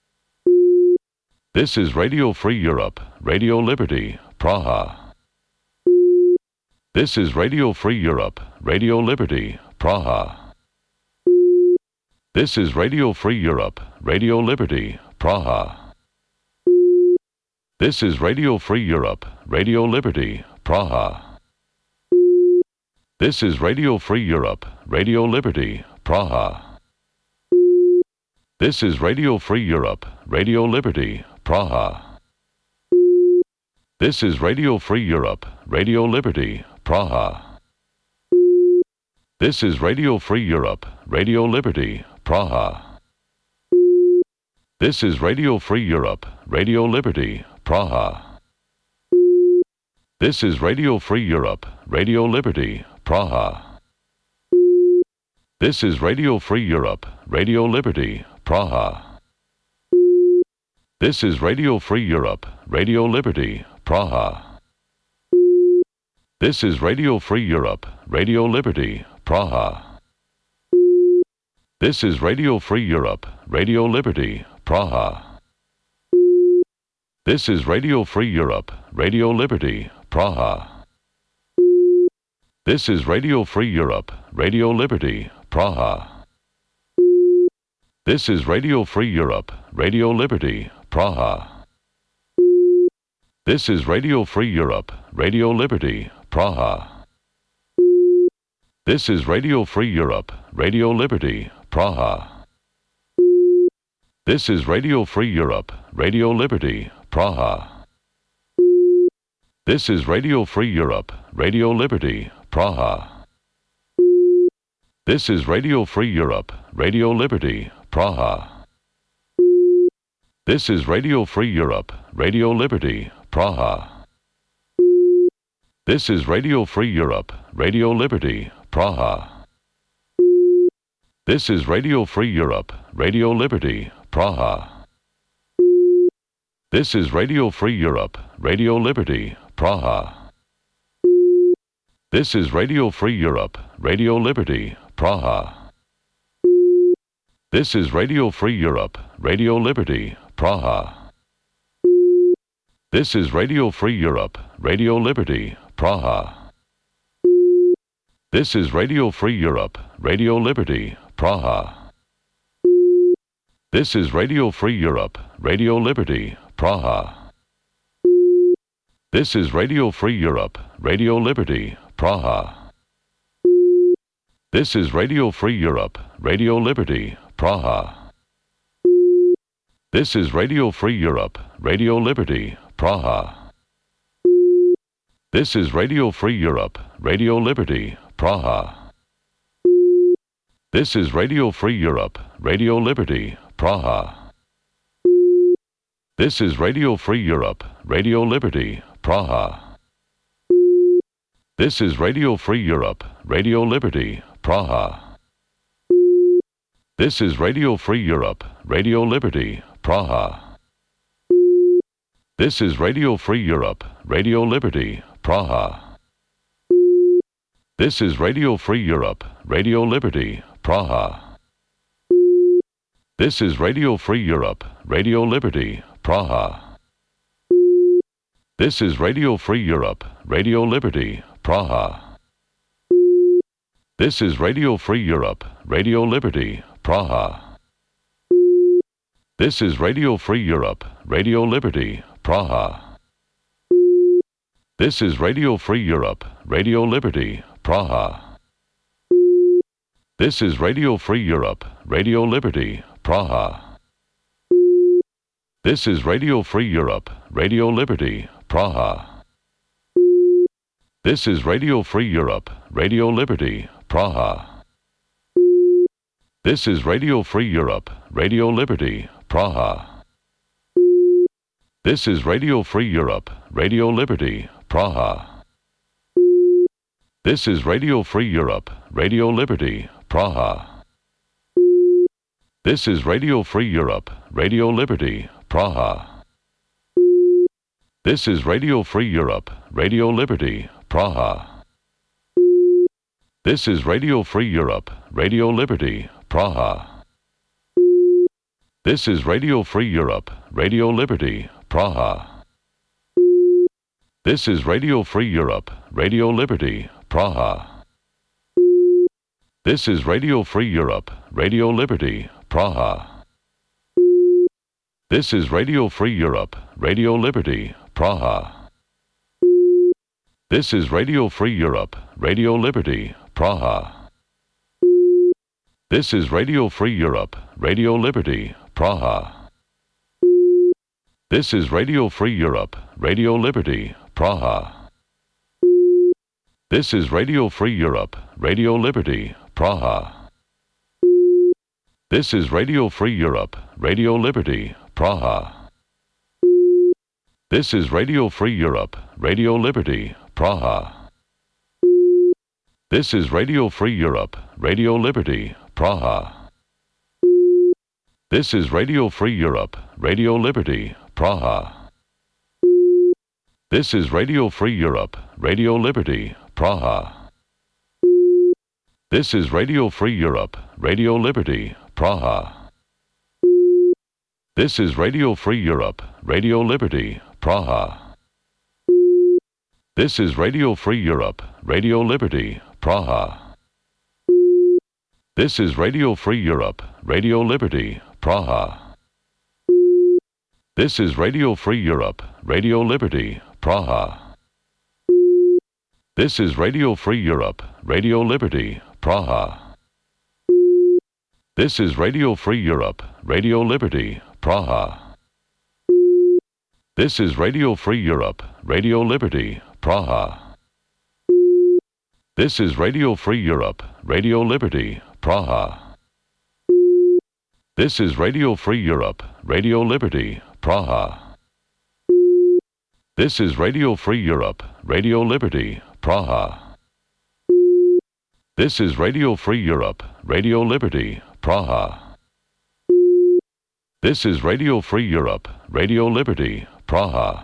This is Radio Free Europe, Radio Liberty, Praha. This is Radio Free Europe, Radio Liberty, Praha. This is Radio Free Europe, Radio Liberty, Praha. This is Radio Free Europe, Radio Liberty, Praha. This is Radio Free Europe, Radio Liberty, Praha. This is Radio Free Europe, Radio Liberty, Praha. This is Radio Free Europe, Radio Liberty, Praha. This is Radio Free Europe, Radio Liberty, Praha. This is Radio Free Europe, Radio Liberty, Praha. This is Radio Free Europe, Radio Liberty, Praha. This is Radio Free Europe, Radio Liberty, Praha. This is Radio Free Europe, Radio Liberty, Praha. This is Radio Free Europe, Radio Liberty, Praha. This is Radio Free Europe, Radio Liberty, Praha. This is Radio Free Europe, Radio Liberty, Praha. This is Radio Free Europe, Radio Liberty, Praha. This is Radio Free Europe, Radio Liberty, Praha. This is Radio Free Europe, Radio Liberty, Praha. This is Radio Free Europe, Radio Liberty, Praha. This is Radio Free Europe, Radio Liberty, Praha. This is Radio Free Europe, Radio Liberty, Praha. This is Radio Free Europe, Radio Liberty, Praha. This is Radio Free Europe, Radio Liberty, Praha. This is Radio Free Europe, Radio Liberty, Praha. This is Radio Free Europe, Radio Liberty, Praha. This is Radio Free Europe, Radio Liberty, Praha. This is Radio Free Europe, Radio Liberty, Praha. This is Radio Free Europe, Radio Liberty, Praha. This is Radio Free Europe, Radio Liberty, Praha. This is Radio Free Europe, Radio Liberty, Praha. This is Radio Free Europe, Radio Liberty, Praha. This is Radio Free Europe, Radio Liberty, Praha. This is Radio Free Europe, Radio Liberty, Praha. This is Radio Free Europe, Radio Liberty, Praha. This is Radio Free Europe, Radio Liberty, Praha. This is Radio Free Europe, Radio Liberty, Praha. This is Radio Free Europe, Radio Liberty, Praha. This is Radio Free Europe, Radio Liberty, Praha. This is Radio Free Europe, Radio Liberty, Praha. This is Radio Free Europe, Radio Liberty, Praha. This is Radio Free Europe, Radio Liberty, Praha. This is Radio Free Europe, Radio Liberty, Praha. This is Radio Free Europe, Radio Liberty, Praha. This is Radio Free Europe, Radio Liberty, Praha. This is Radio Free Europe, Radio Liberty, Praha. This is Radio Free Europe, Radio Liberty, Praha. This is Radio Free Europe, Radio Liberty, Praha. This is Radio Free Europe, Radio Liberty, Praha. This is Radio Free Europe, Radio Liberty, Praha. This is Radio Free Europe, Radio Liberty, Praha. This is Radio Free Europe, Radio Liberty, Praha. This is Radio Free Europe, Radio Liberty, Praha. This is Radio Free Europe, Radio Liberty, Praha. This is Radio Free Europe, Radio Liberty, Praha. This is Radio Free Europe, Radio Liberty, Praha. This is Radio Free Europe, Radio Liberty, Praha. This is Radio Free Europe, Radio Liberty, Praha. This is Radio Free Europe, Radio Liberty, Praha. This is Radio Free Europe, Radio Liberty, Praha. This is Radio Free Europe, Radio Liberty, Praha. This is Radio Free Europe, Radio Liberty, Praha. This is Radio Free Europe, Radio Liberty, Praha. This is Radio Free Europe, Radio Liberty, Praha. This is Radio Free Europe, Radio Liberty, Praha. This is Radio Free Europe, Radio Liberty, Praha. This is Radio Free Europe, Radio Liberty, Praha. This is Radio Free Europe, Radio Liberty, Praha. This is Radio Free Europe, Radio Liberty, Praha. This is Radio Free Europe, Radio Liberty, Praha. This is Radio Free Europe, Radio Liberty, Praha. This is Radio Free Europe, Radio Liberty, Praha. This is Radio Free Europe, Radio Liberty, Praha. This is Radio Free Europe, Radio Liberty, Praha. This is Radio Free Europe, Radio Liberty, Praha. This is Radio Free Europe, Radio Liberty, Praha. This is Radio Free Europe, Radio Liberty, Praha. This is Radio Free Europe, Radio Liberty, Praha. This is Radio Free Europe, Radio Liberty, Praha. This is Radio Free Europe, Radio Liberty, Praha. This is Radio Free Europe, Radio Liberty, Praha. This is Radio Free Europe, Radio Liberty, Praha.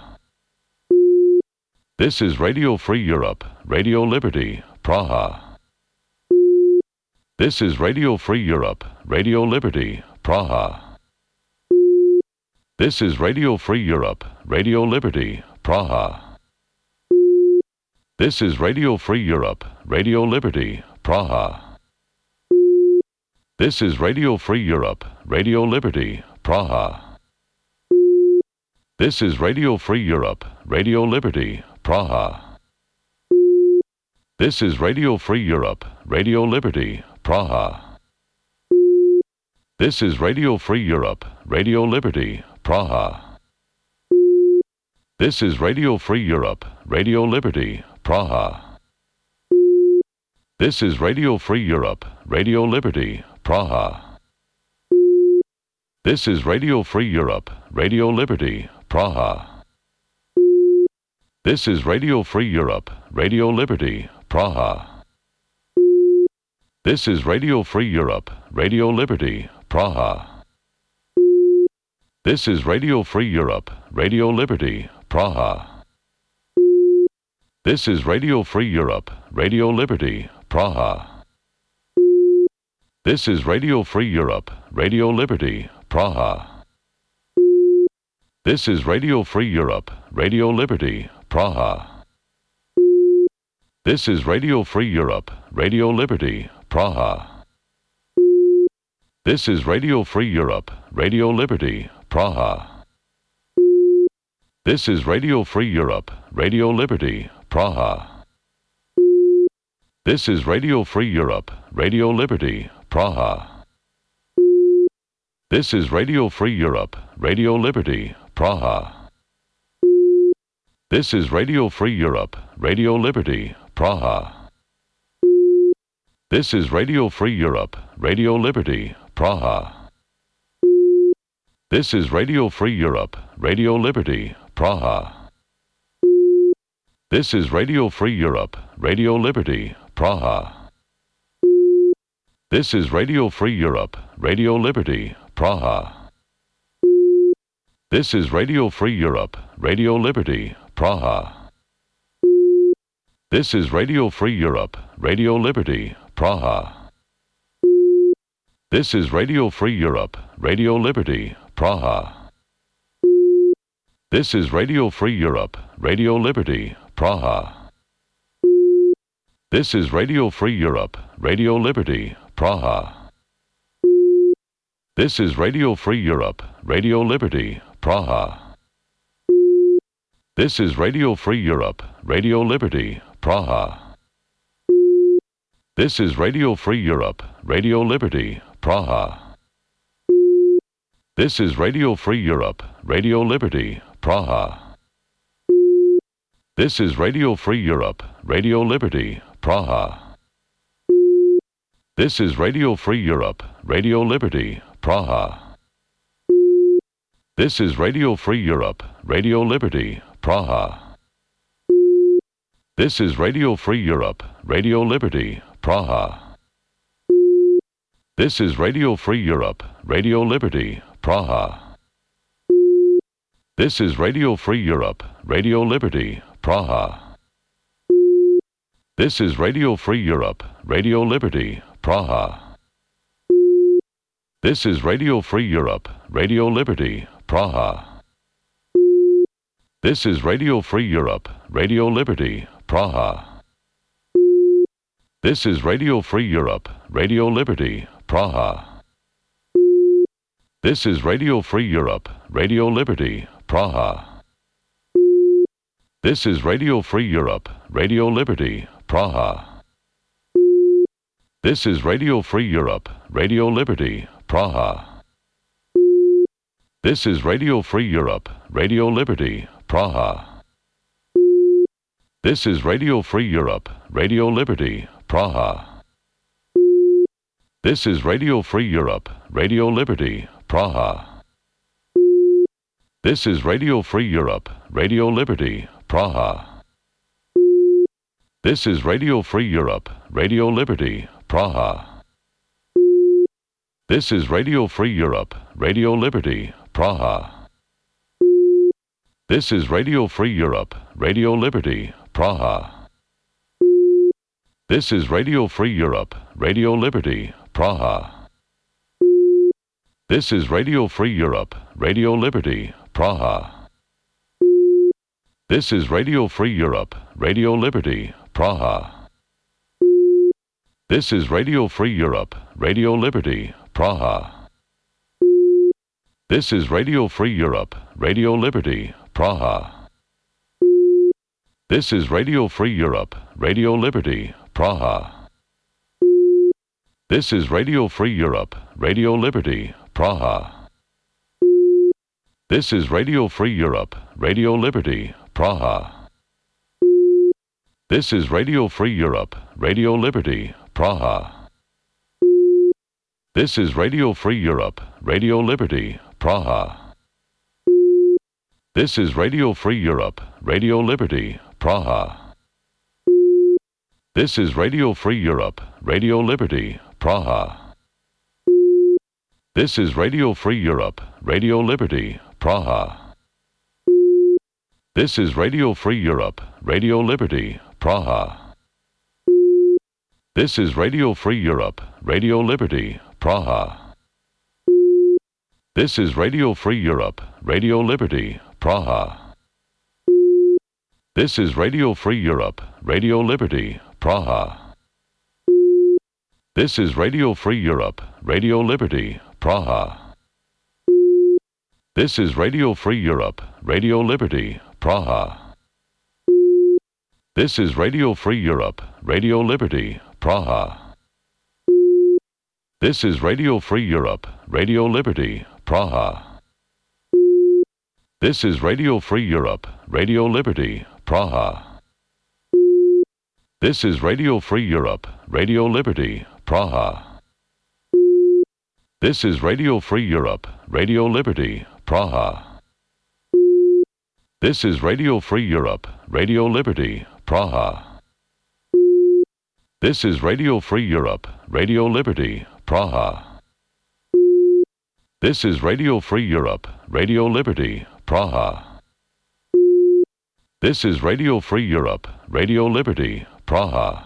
This is Radio Free Europe, Radio Liberty, Praha. This is Radio Free Europe, Radio Liberty, Praha. This is Radio Free Europe, Radio Liberty, Praha. This is Radio Free Europe, Radio Liberty, Praha. This is Radio Free Europe, Radio Liberty, Praha. This is Radio Free Europe, Radio Liberty, Praha. This is Radio Free Europe, Radio Liberty, Praha. This is Radio Free Europe, Radio Liberty, Praha. This is Radio Free Europe, Radio Liberty, Praha. This is Radio Free Europe, Radio Liberty, Praha. This is Radio Free Europe, Radio Liberty, Praha. This is Radio Free Europe, Radio Liberty, Praha. This is Radio Free Europe, Radio Liberty, Praha. This is Radio Free Europe, Radio Liberty, Praha. This is Radio Free Europe, Radio Liberty, Praha. This is Radio Free Europe, Radio Liberty, Praha. This is Radio Free Europe, Radio Liberty, Praha. This is Radio Free Europe, Radio Liberty, Praha. This is Radio Free Europe, Radio Liberty, Praha. This is Radio Free Europe, Radio Liberty, Praha. This is Radio Free Europe, Radio Liberty, Praha. This is Radio Free Europe, Radio Liberty, Praha. This is Radio Free Europe, Radio Liberty, Praha. This is Radio Free Europe, Radio Liberty, Praha. This is Radio Free Europe, Radio Liberty, Praha. This is Radio Free Europe, Radio Liberty, Praha. This is Radio Free Europe, Radio Liberty, Praha. This is Radio Free Europe, Radio Liberty, Praha. This is Radio Free Europe, Radio Liberty, Praha. This is Radio Free Europe, Radio Liberty, Praha. This is Radio Free Europe, Radio Liberty, Praha. This is Radio Free Europe, Radio Liberty, Praha. This is Radio Free Europe, Radio Liberty, Praha. This is Radio Free Europe, Radio Liberty, Praha. This is Radio Free Europe, Radio Liberty, Praha. This is Radio Free Europe, Radio Liberty, Praha. This is Radio Free Europe, Radio Liberty, Praha. This is Radio Free Europe, Radio Liberty, Praha. This is Radio Free Europe, Radio Liberty, Praha. This is Radio Free Europe, Radio Liberty, Praha. This is Radio Free Europe, Radio Liberty, Praha. This is Radio Free Europe, Radio Liberty, Praha. This is Radio Free Europe, Radio Liberty, Praha. This is Radio Free Europe, Radio Liberty, Praha. This is Radio Free Europe, Radio Liberty, Praha. This is Radio Free Europe, Radio Liberty, Praha. This is Radio Free Europe, Radio Liberty, Praha. This is Radio Free Europe, Radio Liberty, Praha. This is Radio Free Europe, Radio Liberty, Praha. This is Radio Free Europe, Radio Liberty, Praha. This is Radio Free Europe, Radio Liberty, Praha. This is Radio Free Europe, Radio Liberty, Praha. This is Radio Free Europe, Radio Liberty, Praha. This is Radio Free Europe, Radio Liberty, Praha. This is Radio Free Europe, Radio Liberty, Praha. This is Radio Free Europe, Radio Liberty, Praha. This is Radio Free Europe, Radio Liberty, Praha. This is Radio Free Europe, Radio Liberty, Praha. This is Radio Free Europe, Radio Liberty, Praha. This is Radio Free Europe, Radio Liberty, Praha. This is Radio Free Europe, Radio Liberty, Praha. This is Radio Free Europe, Radio Liberty, Praha. This is Radio Free Europe, Radio Liberty, Praha. This is Radio Free Europe, Radio Liberty, Praha. This is Radio Free Europe, Radio Liberty, Praha. This is Radio Free Europe, Radio Liberty, Praha. This is Radio Free Europe, Radio Liberty, Praha. This is Radio Free Europe, Radio Liberty, Praha. This is Radio Free Europe, Radio Liberty, Praha. This is Radio Free Europe, Radio Liberty, Praha. This is Radio Free Europe, Radio Liberty, Praha. This is Radio Free Europe, Radio Liberty, Praha. This is Radio Free Europe, Radio Liberty, Praha. This is Radio Free Europe, Radio Liberty, Praha. This is Radio Free Europe, Radio Liberty, Praha. This is Radio Free Europe, Radio Liberty, Praha. This is Radio Free Europe, Radio Liberty, Praha. This is Radio Free Europe, Radio Liberty, Praha. This is Radio Free Europe, Radio Liberty, Praha. This is Radio Free Europe, Radio Liberty, Praha. This is Radio Free Europe, Radio Liberty, Praha. This is Radio Free Europe, Radio Liberty, Praha. This is Radio Free Europe, Radio Liberty, Praha. This is Radio Free Europe, Radio Liberty, Praha.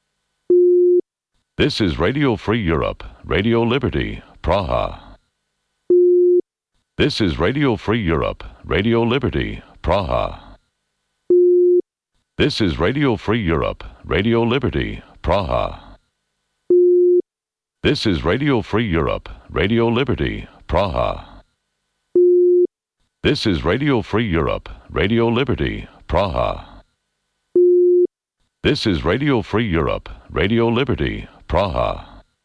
This is Radio Free Europe, Radio Liberty, Praha. This is Radio Free Europe, Radio Liberty, Praha. This is Radio Free Europe, Radio Liberty, Praha. This is Radio Free Europe, Radio Liberty, Praha. This is Radio Free Europe, Radio Liberty, Praha. This is Radio Free Europe, Radio Liberty, Praha.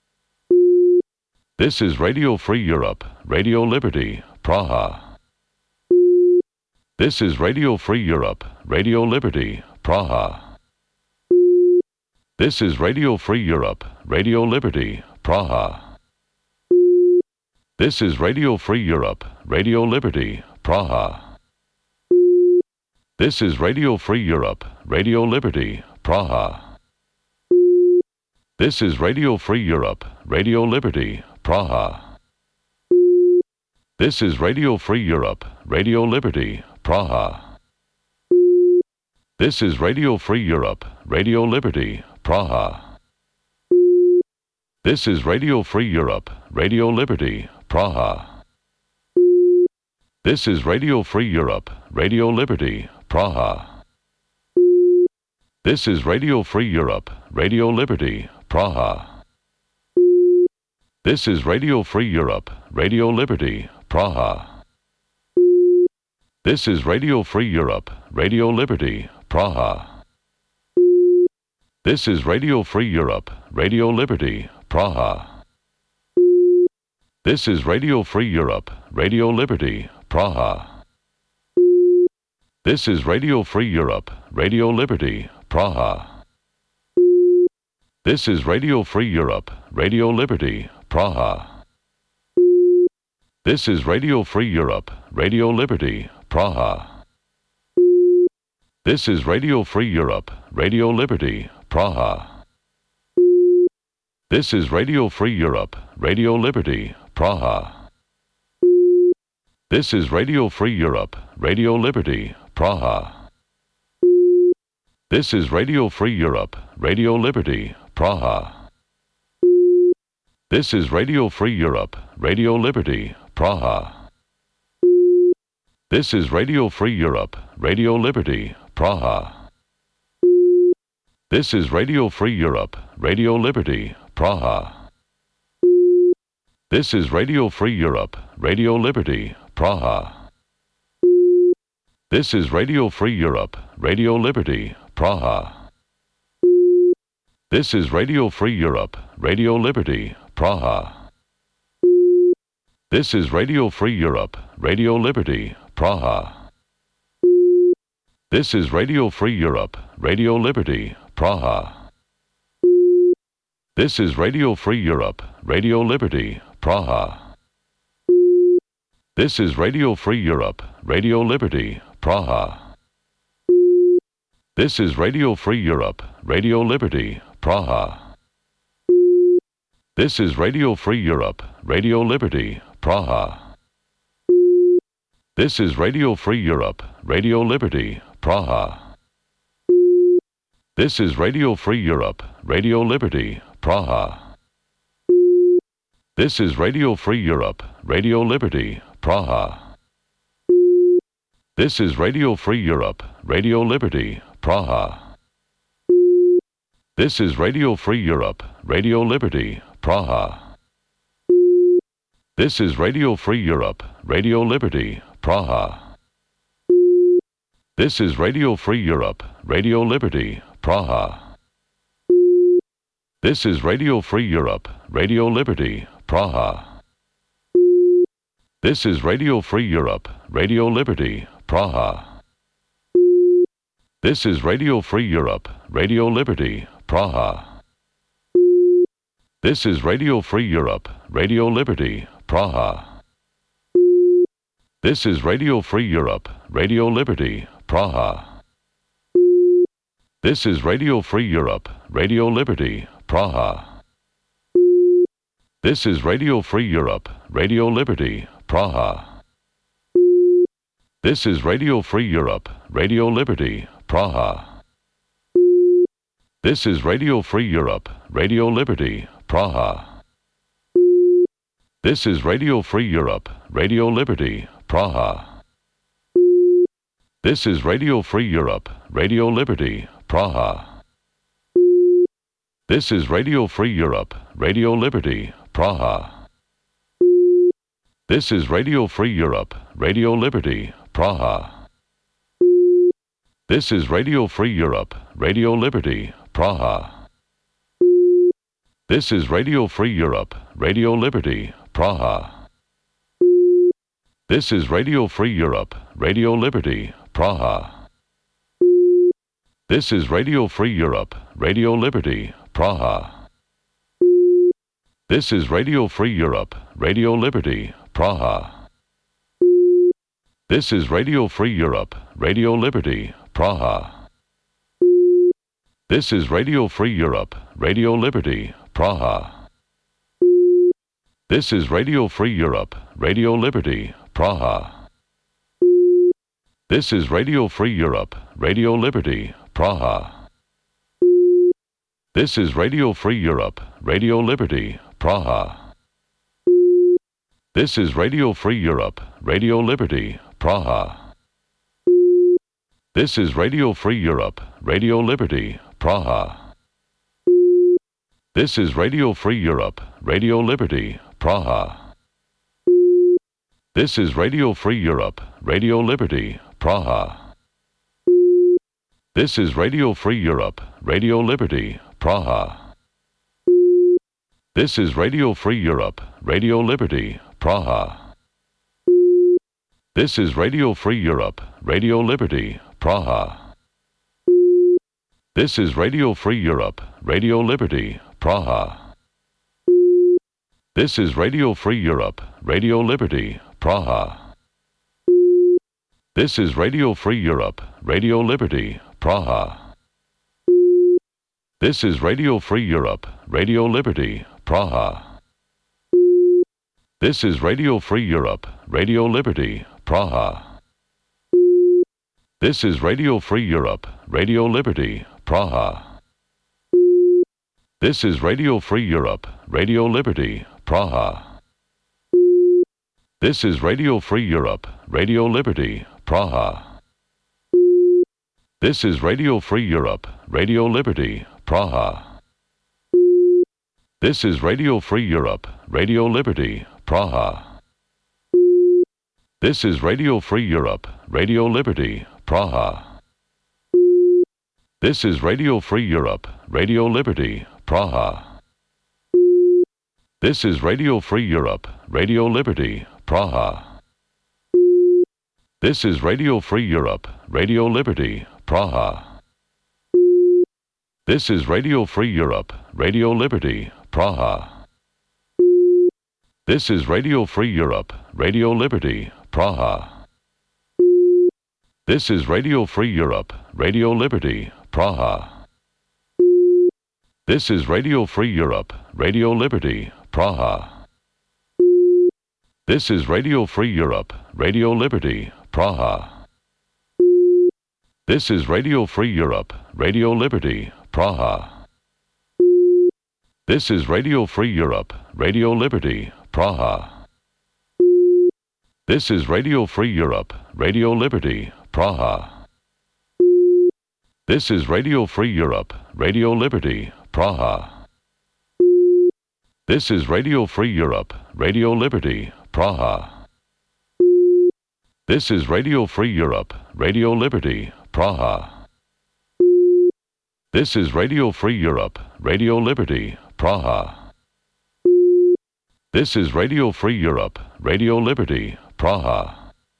This is Radio Free Europe, Radio Liberty, Praha. This is Radio Free Europe, Radio Liberty, Praha. This is Radio Free Europe, Radio Liberty, Praha. This is Radio Free Europe, Radio Liberty, Praha. This is Radio Free Europe, Radio Liberty, Praha. This is Radio Free Europe, Radio Liberty, Praha. This is Radio Free Europe, Radio Liberty, Praha. This is Radio Free Europe, Radio Liberty, Praha. This is Radio Free Europe, Radio Liberty, Praha. This is Radio Free Europe, Radio Liberty, Praha. This is Radio Free Europe, Radio Liberty, Praha. This is Radio Free Europe, Radio Liberty, Praha. This is Radio Free Europe, Radio Liberty, Praha. This is Radio Free Europe, Radio Liberty, Praha. This is Radio Free Europe, Radio Liberty, Praha. This is Radio Free Europe, Radio Liberty, Praha. This is Radio Free Europe, Radio Liberty, Praha. This is Radio Free Europe, Radio Liberty, Praha. This is Radio Free Europe, Radio Liberty, Praha. This is Radio Free Europe, Radio Liberty, Praha. This is Radio Free Europe, Radio Liberty, Praha. This is Radio Free Europe, Radio Liberty, Praha. This is Radio Free Europe, Radio Liberty, Praha. This is Radio Free Europe, Radio Liberty, Praha. This is Radio Free Europe, Radio Liberty, Praha. This is Radio Free Europe, Radio Liberty, Praha. This is Radio Free Europe, Radio Liberty, Praha. This is Radio Free Europe, Radio Liberty, Praha. This is Radio Free Europe, Radio Liberty, Praha. This is Radio Free Europe, Radio Liberty, Praha. This is Radio Free Europe, Radio Liberty, Praha. This is Radio Free Europe, Radio Liberty, Praha. This is Radio Free Europe, Radio Liberty, Praha. This is Radio Free Europe, Radio Liberty, Praha. This is Radio Free Europe, Radio Liberty, Praha. This is Radio Free Europe, Radio Liberty, Praha. This is Radio Free Europe, Radio Liberty, Praha. This is Radio Free Europe, Radio Liberty, Praha. This is Radio Free Europe, Radio Liberty, Praha. This is Radio Free Europe, Radio Liberty, Praha. This is Radio Free Europe, Radio Liberty, Praha. This is Radio Free Europe, Radio Liberty, Praha. This is Radio Free Europe, Radio Liberty, Praha. This is Radio Free Europe, Radio Liberty, Praha. This is Radio Free Europe, Radio Liberty, Praha. This is Radio Free Europe, Radio Liberty, Praha. This is Radio Free Europe, Radio Liberty, Praha. This is Radio Free Europe, Radio Liberty, Praha. This is Radio Free Europe, Radio Liberty, Praha. This is Radio Free Europe, Radio Liberty, Praha. This is Radio Free Europe, Radio Liberty, Praha. This is Radio Free Europe, Radio Liberty, Praha. This is Radio Free Europe, Radio Liberty, Praha. This is Radio Free Europe, Radio Liberty, Praha. This is Radio Free Europe, Radio Liberty, Praha. This is Radio Free Europe, Radio Liberty, Praha. This is Radio Free Europe, Radio Liberty, Praha. This is Radio Free Europe, Radio Liberty, Praha. This is Radio Free Europe, Radio Liberty, Praha. This is Radio Free Europe, Radio Liberty, Praha. This is Radio Free Europe, Radio Liberty, Praha. This is Radio Free Europe, Radio Liberty, Praha. This is Radio Free Europe, Radio Liberty, Praha. This is Radio Free Europe, Radio Liberty, Praha. This is Radio Free Europe, Radio Liberty, Praha. This is Radio Free Europe, Radio Liberty, Praha. This is Radio Free Europe, Radio Liberty, Praha. This is Radio Free Europe, Radio Liberty, Praha. This is Radio Free Europe, Radio Liberty, Praha. This is Radio Free Europe, Radio Liberty, Praha. This is Radio Free Europe, Radio Liberty, Praha. This is Radio Free Europe, Radio Liberty, Praha. This is Radio Free Europe, Radio Liberty, Praha. This is Radio Free Europe, Radio Liberty, Praha. This is Radio Free Europe, Radio Liberty, Praha. This is Radio Free Europe, Radio Liberty, Praha. This is Radio Free Europe, Radio Liberty, Praha. This is Radio Free Europe, Radio Liberty, Praha. This is Radio Free Europe, Radio Liberty, Praha. This is Radio Free Europe, Radio Liberty, Praha. This is Radio Free Europe, Radio Liberty, Praha. This is Radio Free Europe, Radio Liberty, Praha. This is Radio Free Europe, Radio Liberty, Praha. This is Radio Free Europe, Radio Liberty, Praha. This is Radio Free Europe, Radio Liberty, Praha. This is Radio Free Europe, Radio Liberty, Praha. This is Radio Free Europe, Radio Liberty, Praha. This is Radio Free Europe, Radio Liberty, Praha. This is Radio Free Europe, Radio Liberty, Praha. This is Radio Free Europe, Radio Liberty, Praha. This is Radio Free Europe, Radio Liberty, Praha. This is Radio Free Europe, Radio Liberty, Praha. This is Radio Free Europe, Radio Liberty, Praha. This is Radio Free Europe, Radio Liberty, Praha. This is Radio Free Europe, Radio Liberty, Praha. This is Radio Free Europe, Radio Liberty, Praha. This is Radio Free Europe, Radio Liberty, Praha. This is Radio Free Europe, Radio Liberty, Praha.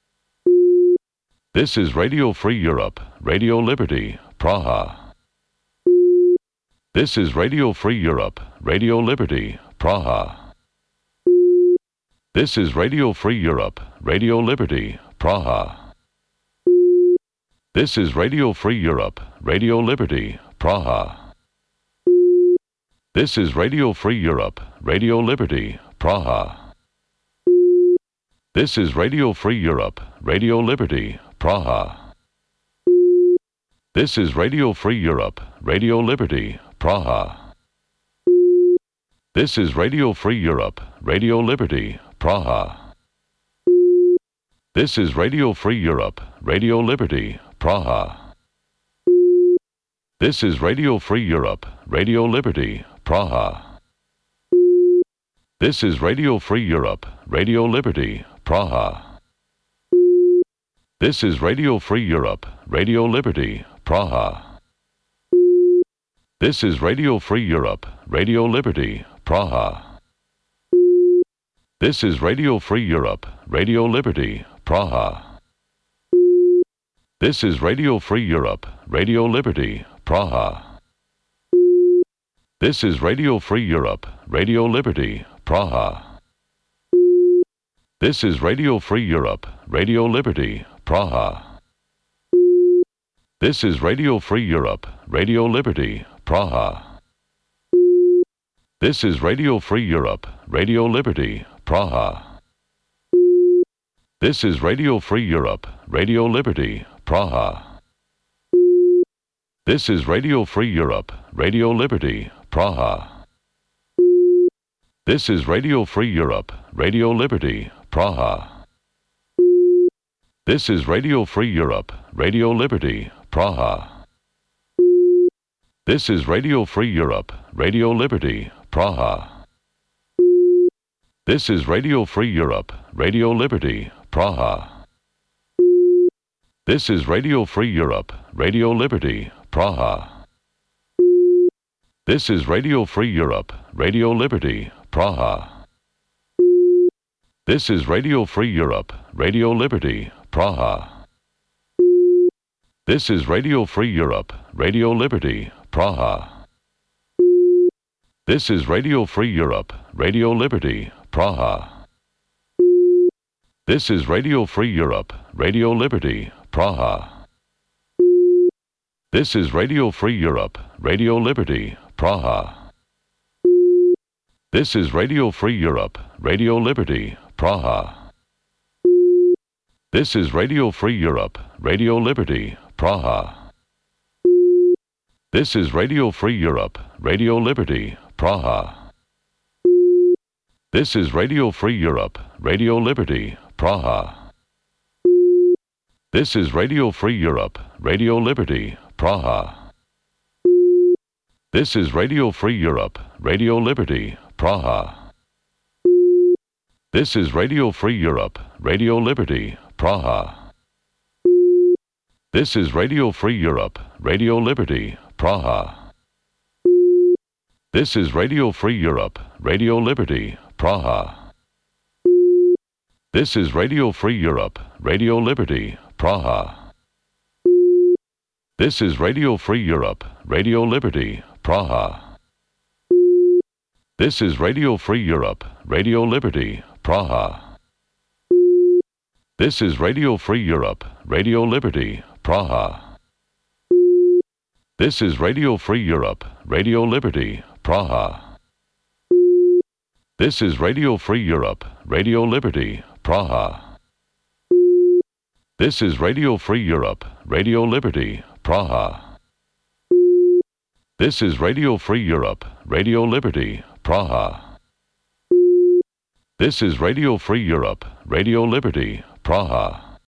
This is Radio Free Europe, Radio Liberty, Praha. This is Radio Free Europe, Radio Liberty, Praha. This is Radio Free Europe, Radio Liberty, Praha. This is Radio Free Europe, Radio Liberty, Praha. This is Radio Free Europe, Radio Liberty, Praha. This is Radio Free Europe, Radio Liberty, Praha. This is Radio Free Europe, Radio Liberty, Praha. This is Radio Free Europe, Radio Liberty, Praha. This is Radio Free Europe, Radio Liberty, Praha. This is Radio Free Europe, Radio Liberty, Praha. This is Radio Free Europe, Radio Liberty, Praha. This is Radio Free Europe, Radio Liberty, Praha. This is Radio Free Europe, Radio Liberty, Praha. This is Radio Free Europe, Radio Liberty, Praha. This is Radio Free Europe, Radio Liberty, Praha. This is Radio Free Europe, Radio Liberty, Praha. This is Radio Free Europe, Radio Liberty, Praha. This is Radio Free Europe, Radio Liberty, Praha. This is Radio Free Europe, Radio Liberty, Praha. This is Radio Free Europe, Radio Liberty, Praha. This is Radio Free Europe, Radio Liberty, Praha. This is Radio Free Europe, Radio Liberty, Praha. This is Radio Free Europe, Radio Liberty, Praha. This is Radio Free Europe, Radio Liberty, Praha. This is Radio Free Europe, Radio Liberty, Praha. This is Radio Free Europe, Radio Liberty, Praha. This is Radio Free Europe, Radio Liberty, Praha. This is Radio Free Europe, Radio Liberty, Praha. This is Radio Free Europe, Radio Liberty, Praha. This is Radio Free Europe, Radio Liberty, Praha. This is Radio Free Europe, Radio Liberty, Praha. This is Radio Free Europe, Radio Liberty, Praha. This is Radio Free Europe, Radio Liberty, Praha. This is Radio Free Europe, Radio Liberty, Praha. This is Radio Free Europe, Radio Liberty, Praha. This is Radio Free Europe, Radio Liberty, Praha. This is Radio Free Europe, Radio Liberty, Praha. This is Radio Free Europe, Radio Liberty, Praha. This is Radio Free Europe, Radio Liberty, Praha. This is Radio Free Europe, Radio Liberty, Praha. This is Radio Free Europe, Radio Liberty, Praha. This is Radio Free Europe, Radio Liberty, Praha. This is Radio Free Europe, Radio Liberty, Praha. This is Radio Free Europe, Radio Liberty, Praha. This is Radio Free Europe, Radio Liberty, Praha. This is Radio Free Europe, Radio Liberty, Praha. This is Radio Free Europe, Radio Liberty, Praha. This is Radio Free Europe, Radio Liberty, Praha. This is Radio Free Europe, Radio Liberty, Praha. This is Radio Free Europe, Radio Liberty, Praha.